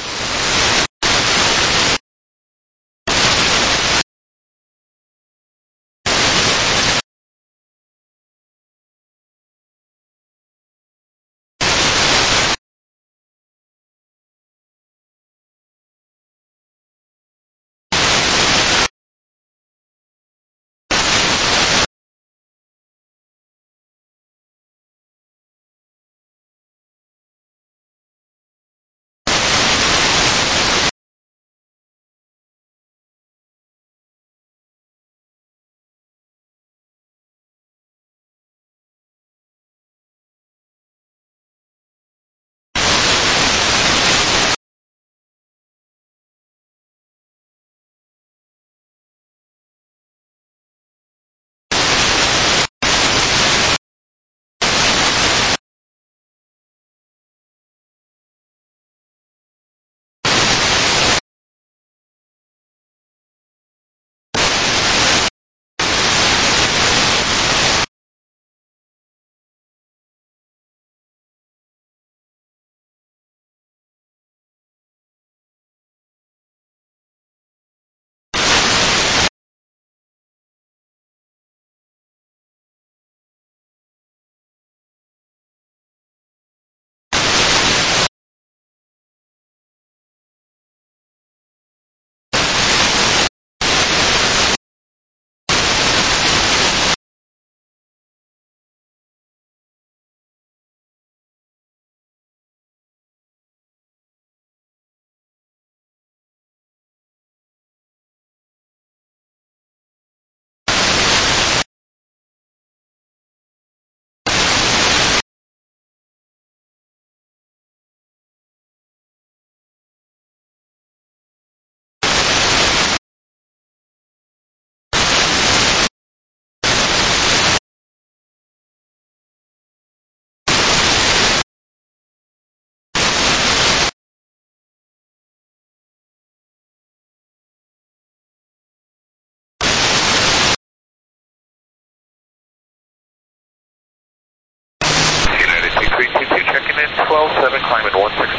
Checking in 12-7, climbing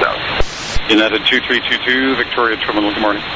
16,000. United 2322, Victoria Terminal, good morning.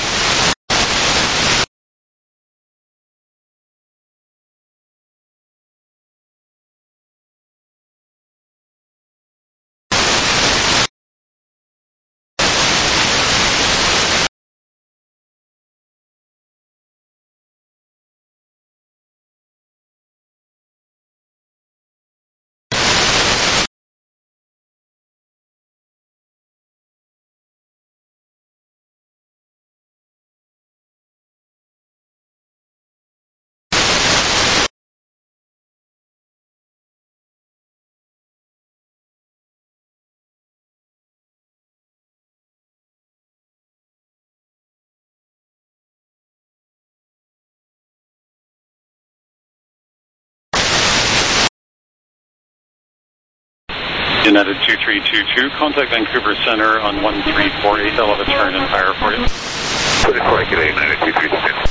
United 2322, contact Vancouver Center on 1348. I'll have a turn and fire for you. Put it correct, United 2322.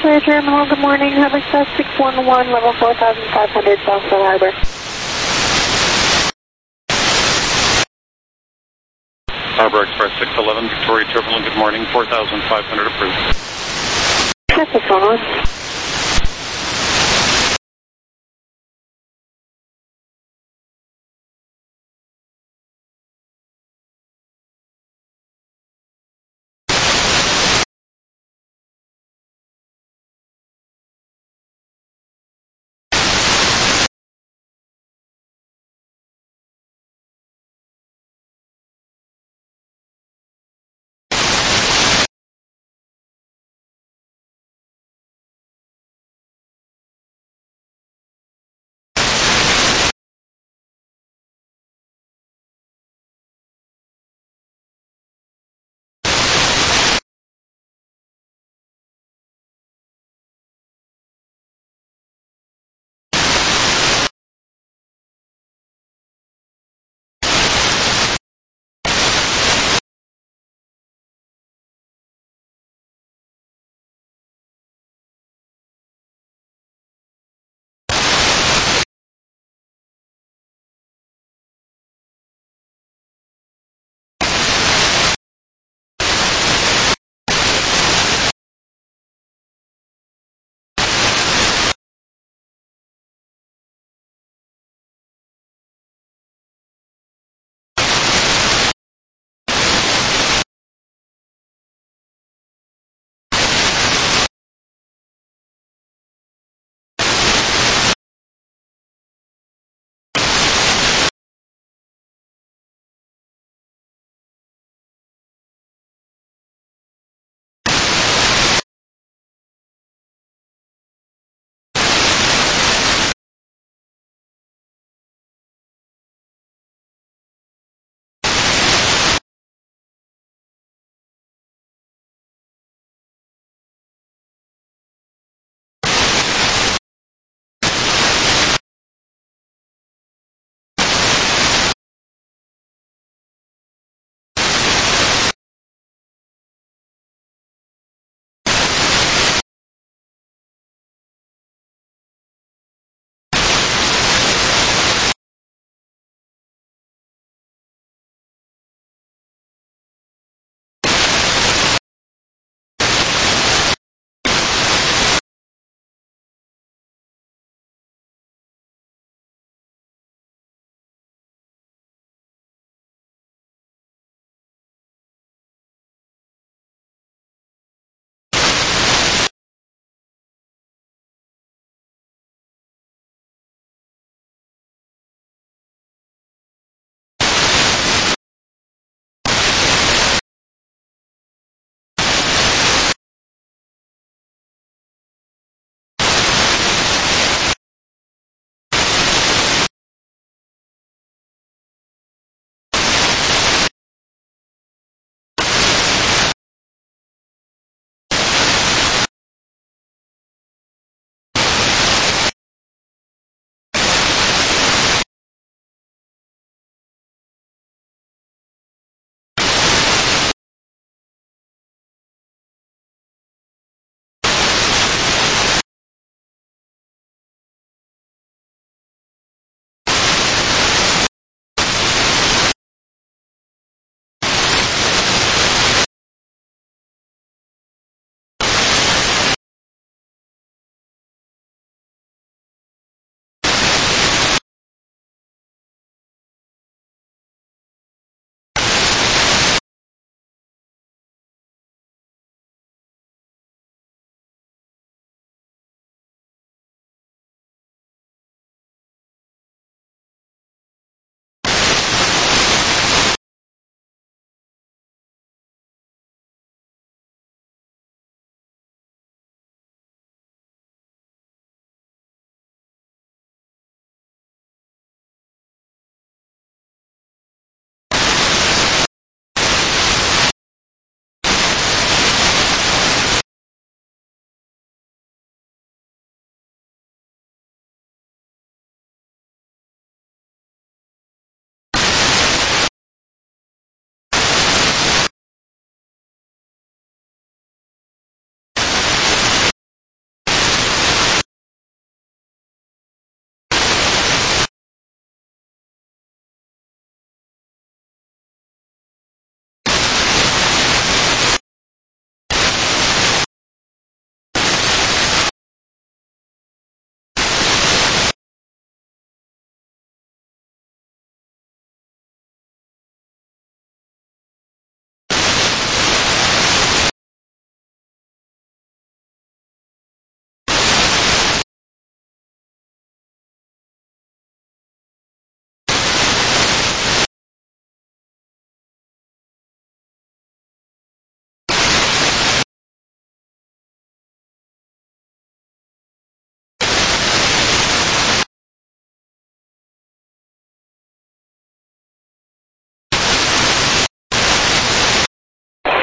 Victoria Terminal, good morning. Haverstock 611, level 4500, South Pearl Harbor. Harbor Express 611, Victoria Terminal, good morning. 4500 approved. Traffic on.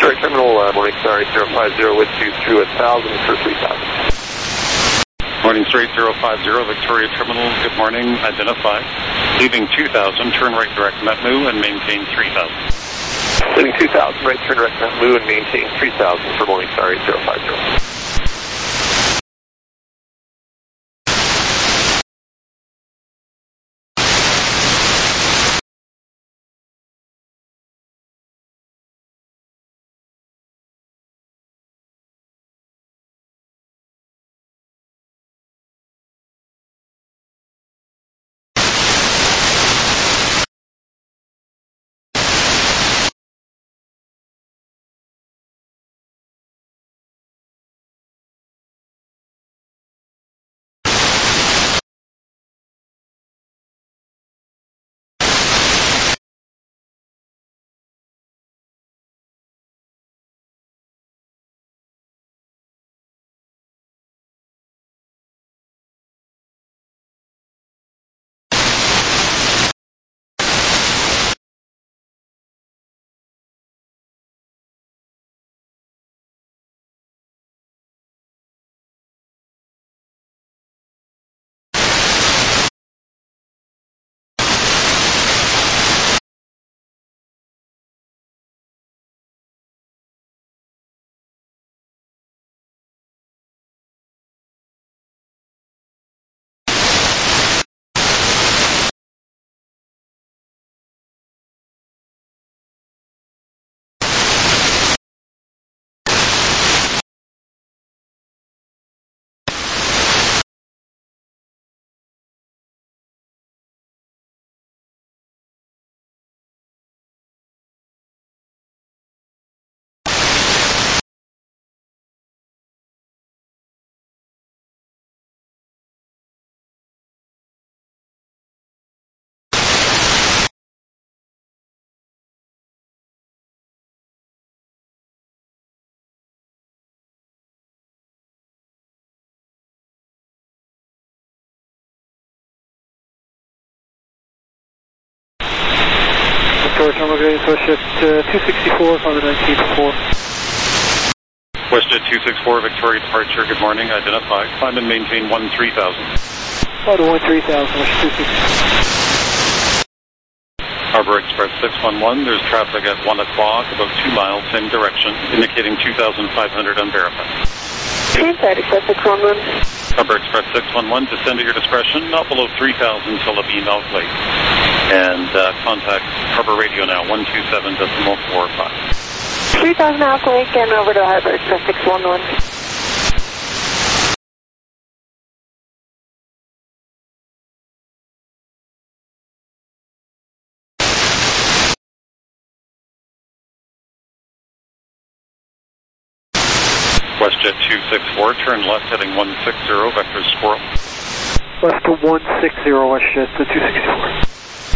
Victoria Terminal, Morningstar 8050 with 2 through 1,000 for 3,000. Morningstar 8050, Victoria Terminal, good morning, identify. Leaving 2,000, turn right direct Metmu and maintain 3,000. Leaving 2,000, right turn direct Metmu and maintain 3,000 for Morningstar 8050. Terminal Gate, WestJet 264, on the 19th to 4. WestJet 264, Victoria departure, good morning, identify. Climb and maintain 13,000. Auto 13,000, WestJet 264. Harbor Express 611, there's traffic at 1 o'clock, about 2 miles, same direction, indicating 2,500 unverified. Inside Express 611. Harbor Express 611, descend at your discretion, not below 3,000 till Labine Elk Lake. And contact Harbor Radio now, 127.45. 3,000 Elk Lake and over to Harbor Express 611. WestJet 264, turn left heading 160, vector Squirrel. Left to 160, WestJet 264.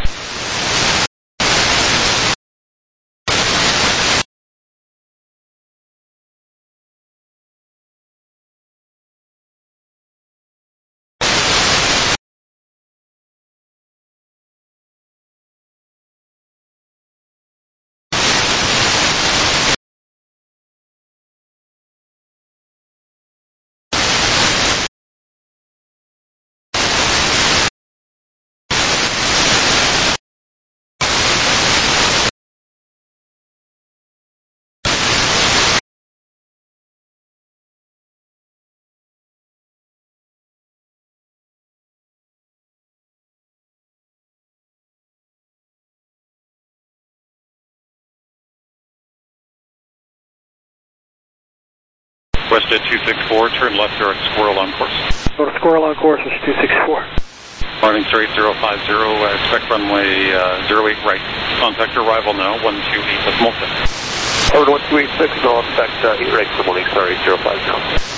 WestJet 264, turn left direct Squirrel on course. Go to Squirrel on course, is 264. Morningstar 8050, expect runway 08 right. Contact arrival now, 128 decimal 6. Over to 1286, I'll expect 8 right for Morningstar 8050.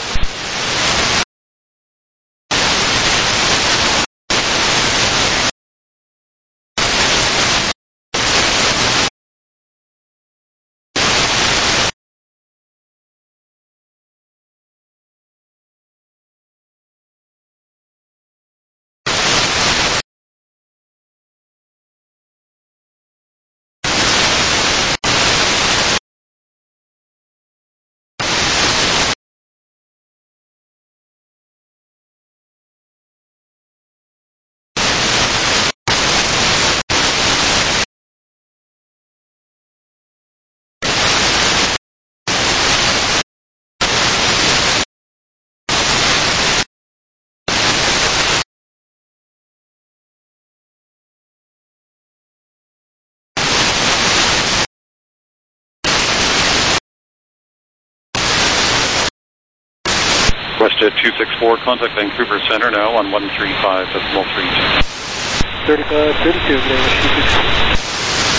264, contact Vancouver Center now on 135.32. 3532, David 264.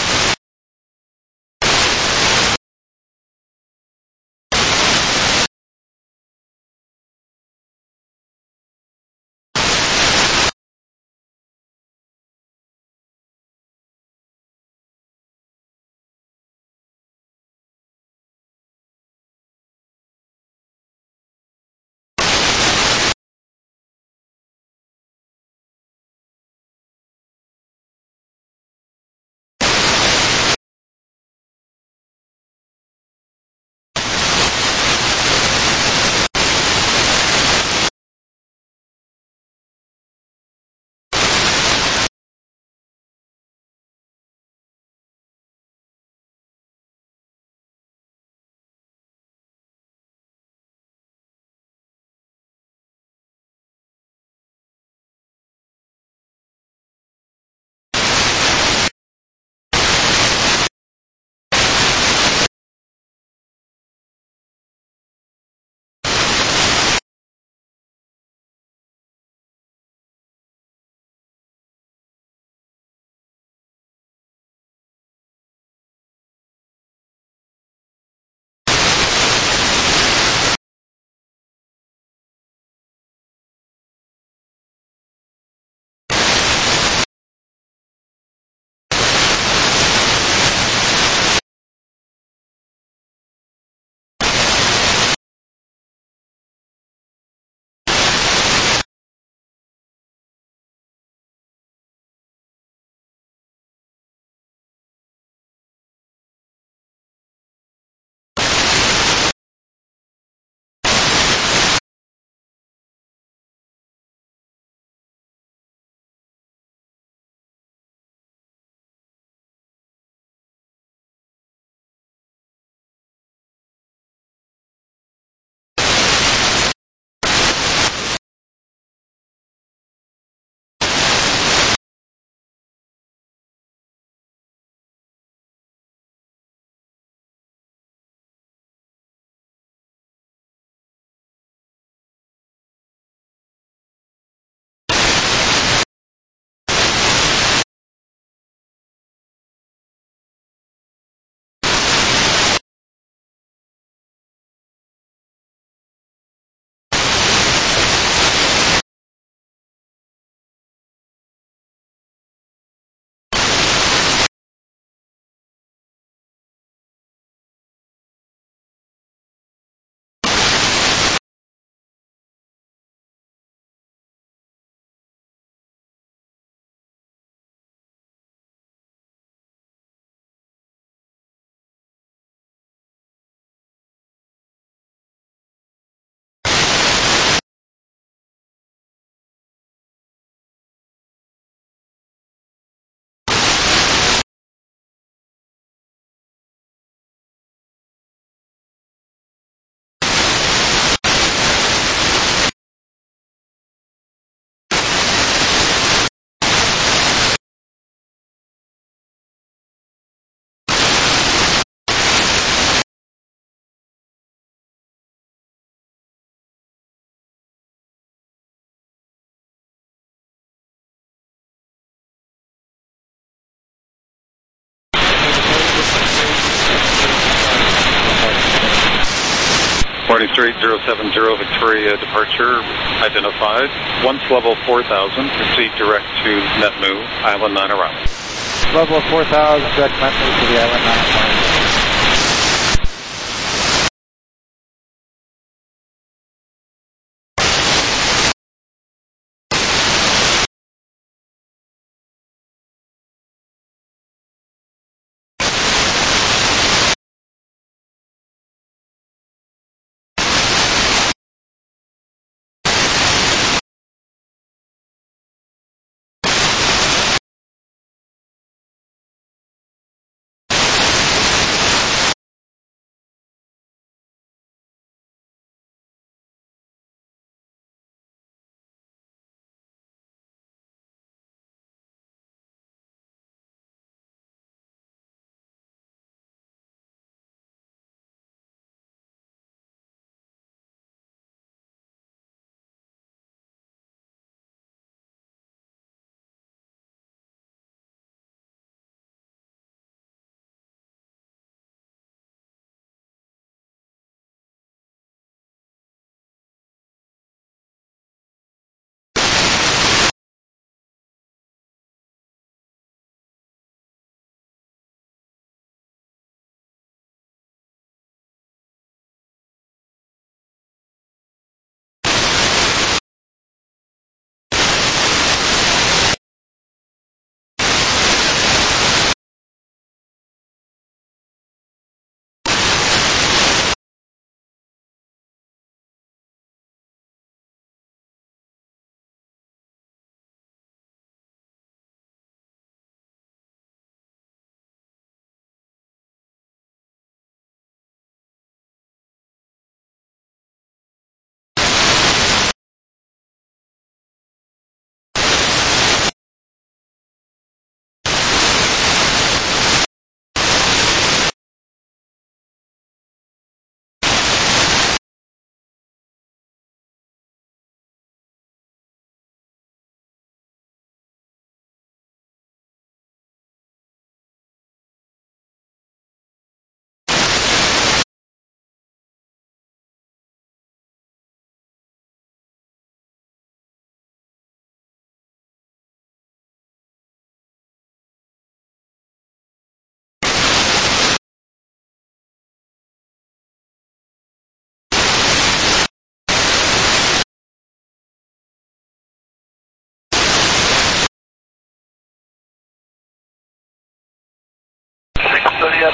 Morning Street 070 Victoria departure identified. Once level 4000, proceed direct to Netmu, Island 9 arrival. Level 4000, direct Netmu to the Island 9 arrival.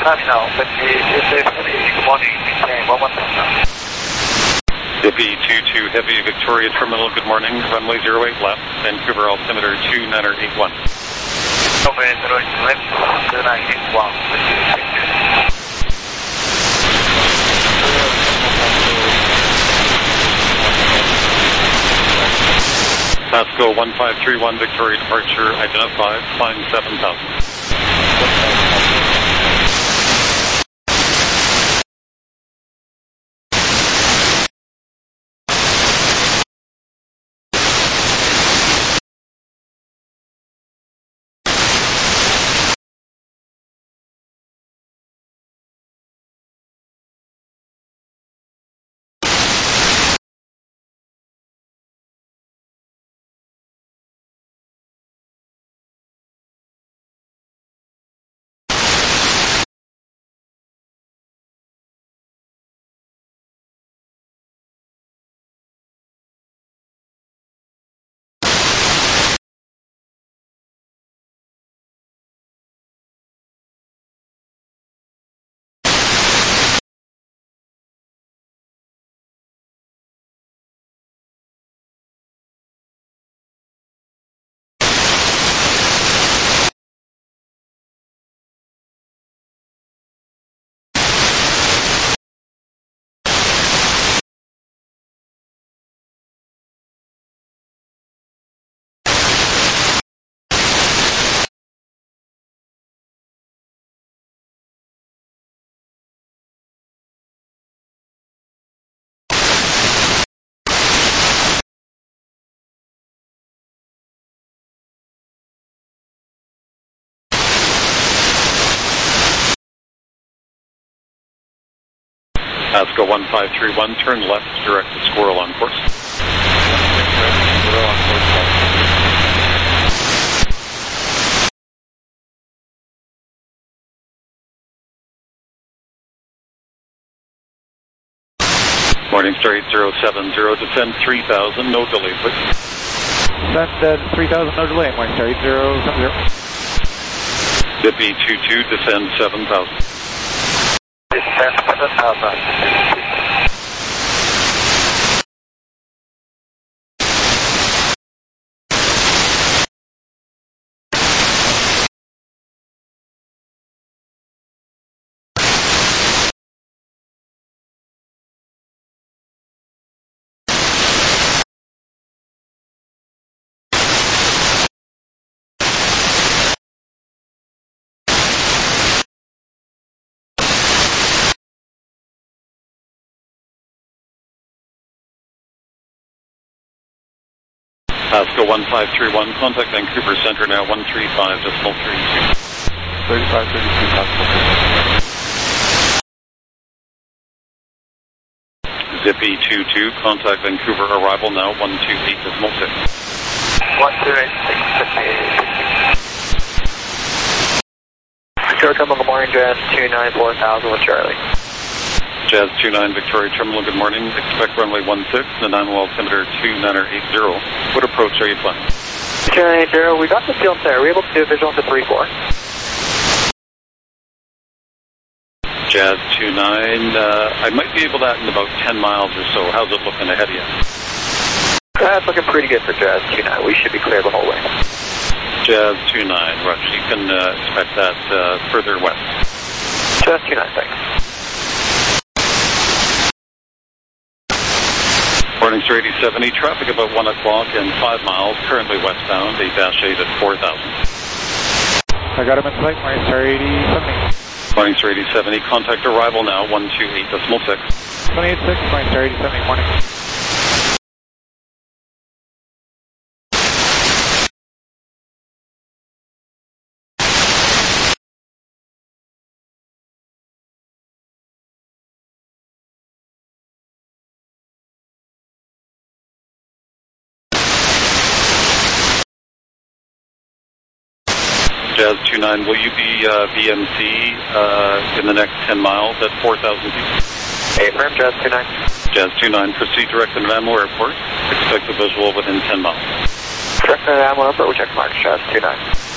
Let me know. If there's anything wanting to say, what was that? Zippy 22 Heavy Victoria Terminal, good morning. Runway 08 left, Vancouver altimeter 2981. Runway 08 left, 2981. Pasco 1531 Victoria departure identified, climb 7000. Pasco 1531, turn left, direct to Squirrel on course. Morning Star 8070, descend 3000, no delay, please. Descend 3000, no delay, Morning Star 8070. Zippy 22, descend 7000. Descend 7000. Pasco 1531, contact Vancouver Centre now 135.32. 3532, Pasco. Zippy 22, contact Vancouver arrival now 128.6. 128.6. Victoria Terminal, good morning, Jazz 294,000 with Charlie. Jazz 29 Victoria Terminal, good morning. Expect runway 16, the nominal altimeter 2980. What approach are you planning? 2980, we got the field there. Are we able to do a visual to 34? Jazz 29, I might be able to in about 10 miles or so. How's it looking ahead of you? That's looking pretty good for Jazz 29. We should be clear the whole way. Jazz 29, Rush. You can expect that further west. Jazz 29, thanks. Morning Star 8070, traffic about 1 o'clock and 5 miles, currently westbound, 8-8 at 4,000. I got him in sight, Morning Star 8070. Morning Star 8070, contact arrival now, 128.6. 286, Morning Star 8070, morning. Jazz 29, will you be VMC in the next 10 miles at 4,000 feet? Affirm, Jazz 29. Jazz 29, proceed direct to Nanaimo Airport. Expect a visual within 10 miles. Direct to Nanaimo Airport, we check marks, Jazz 29.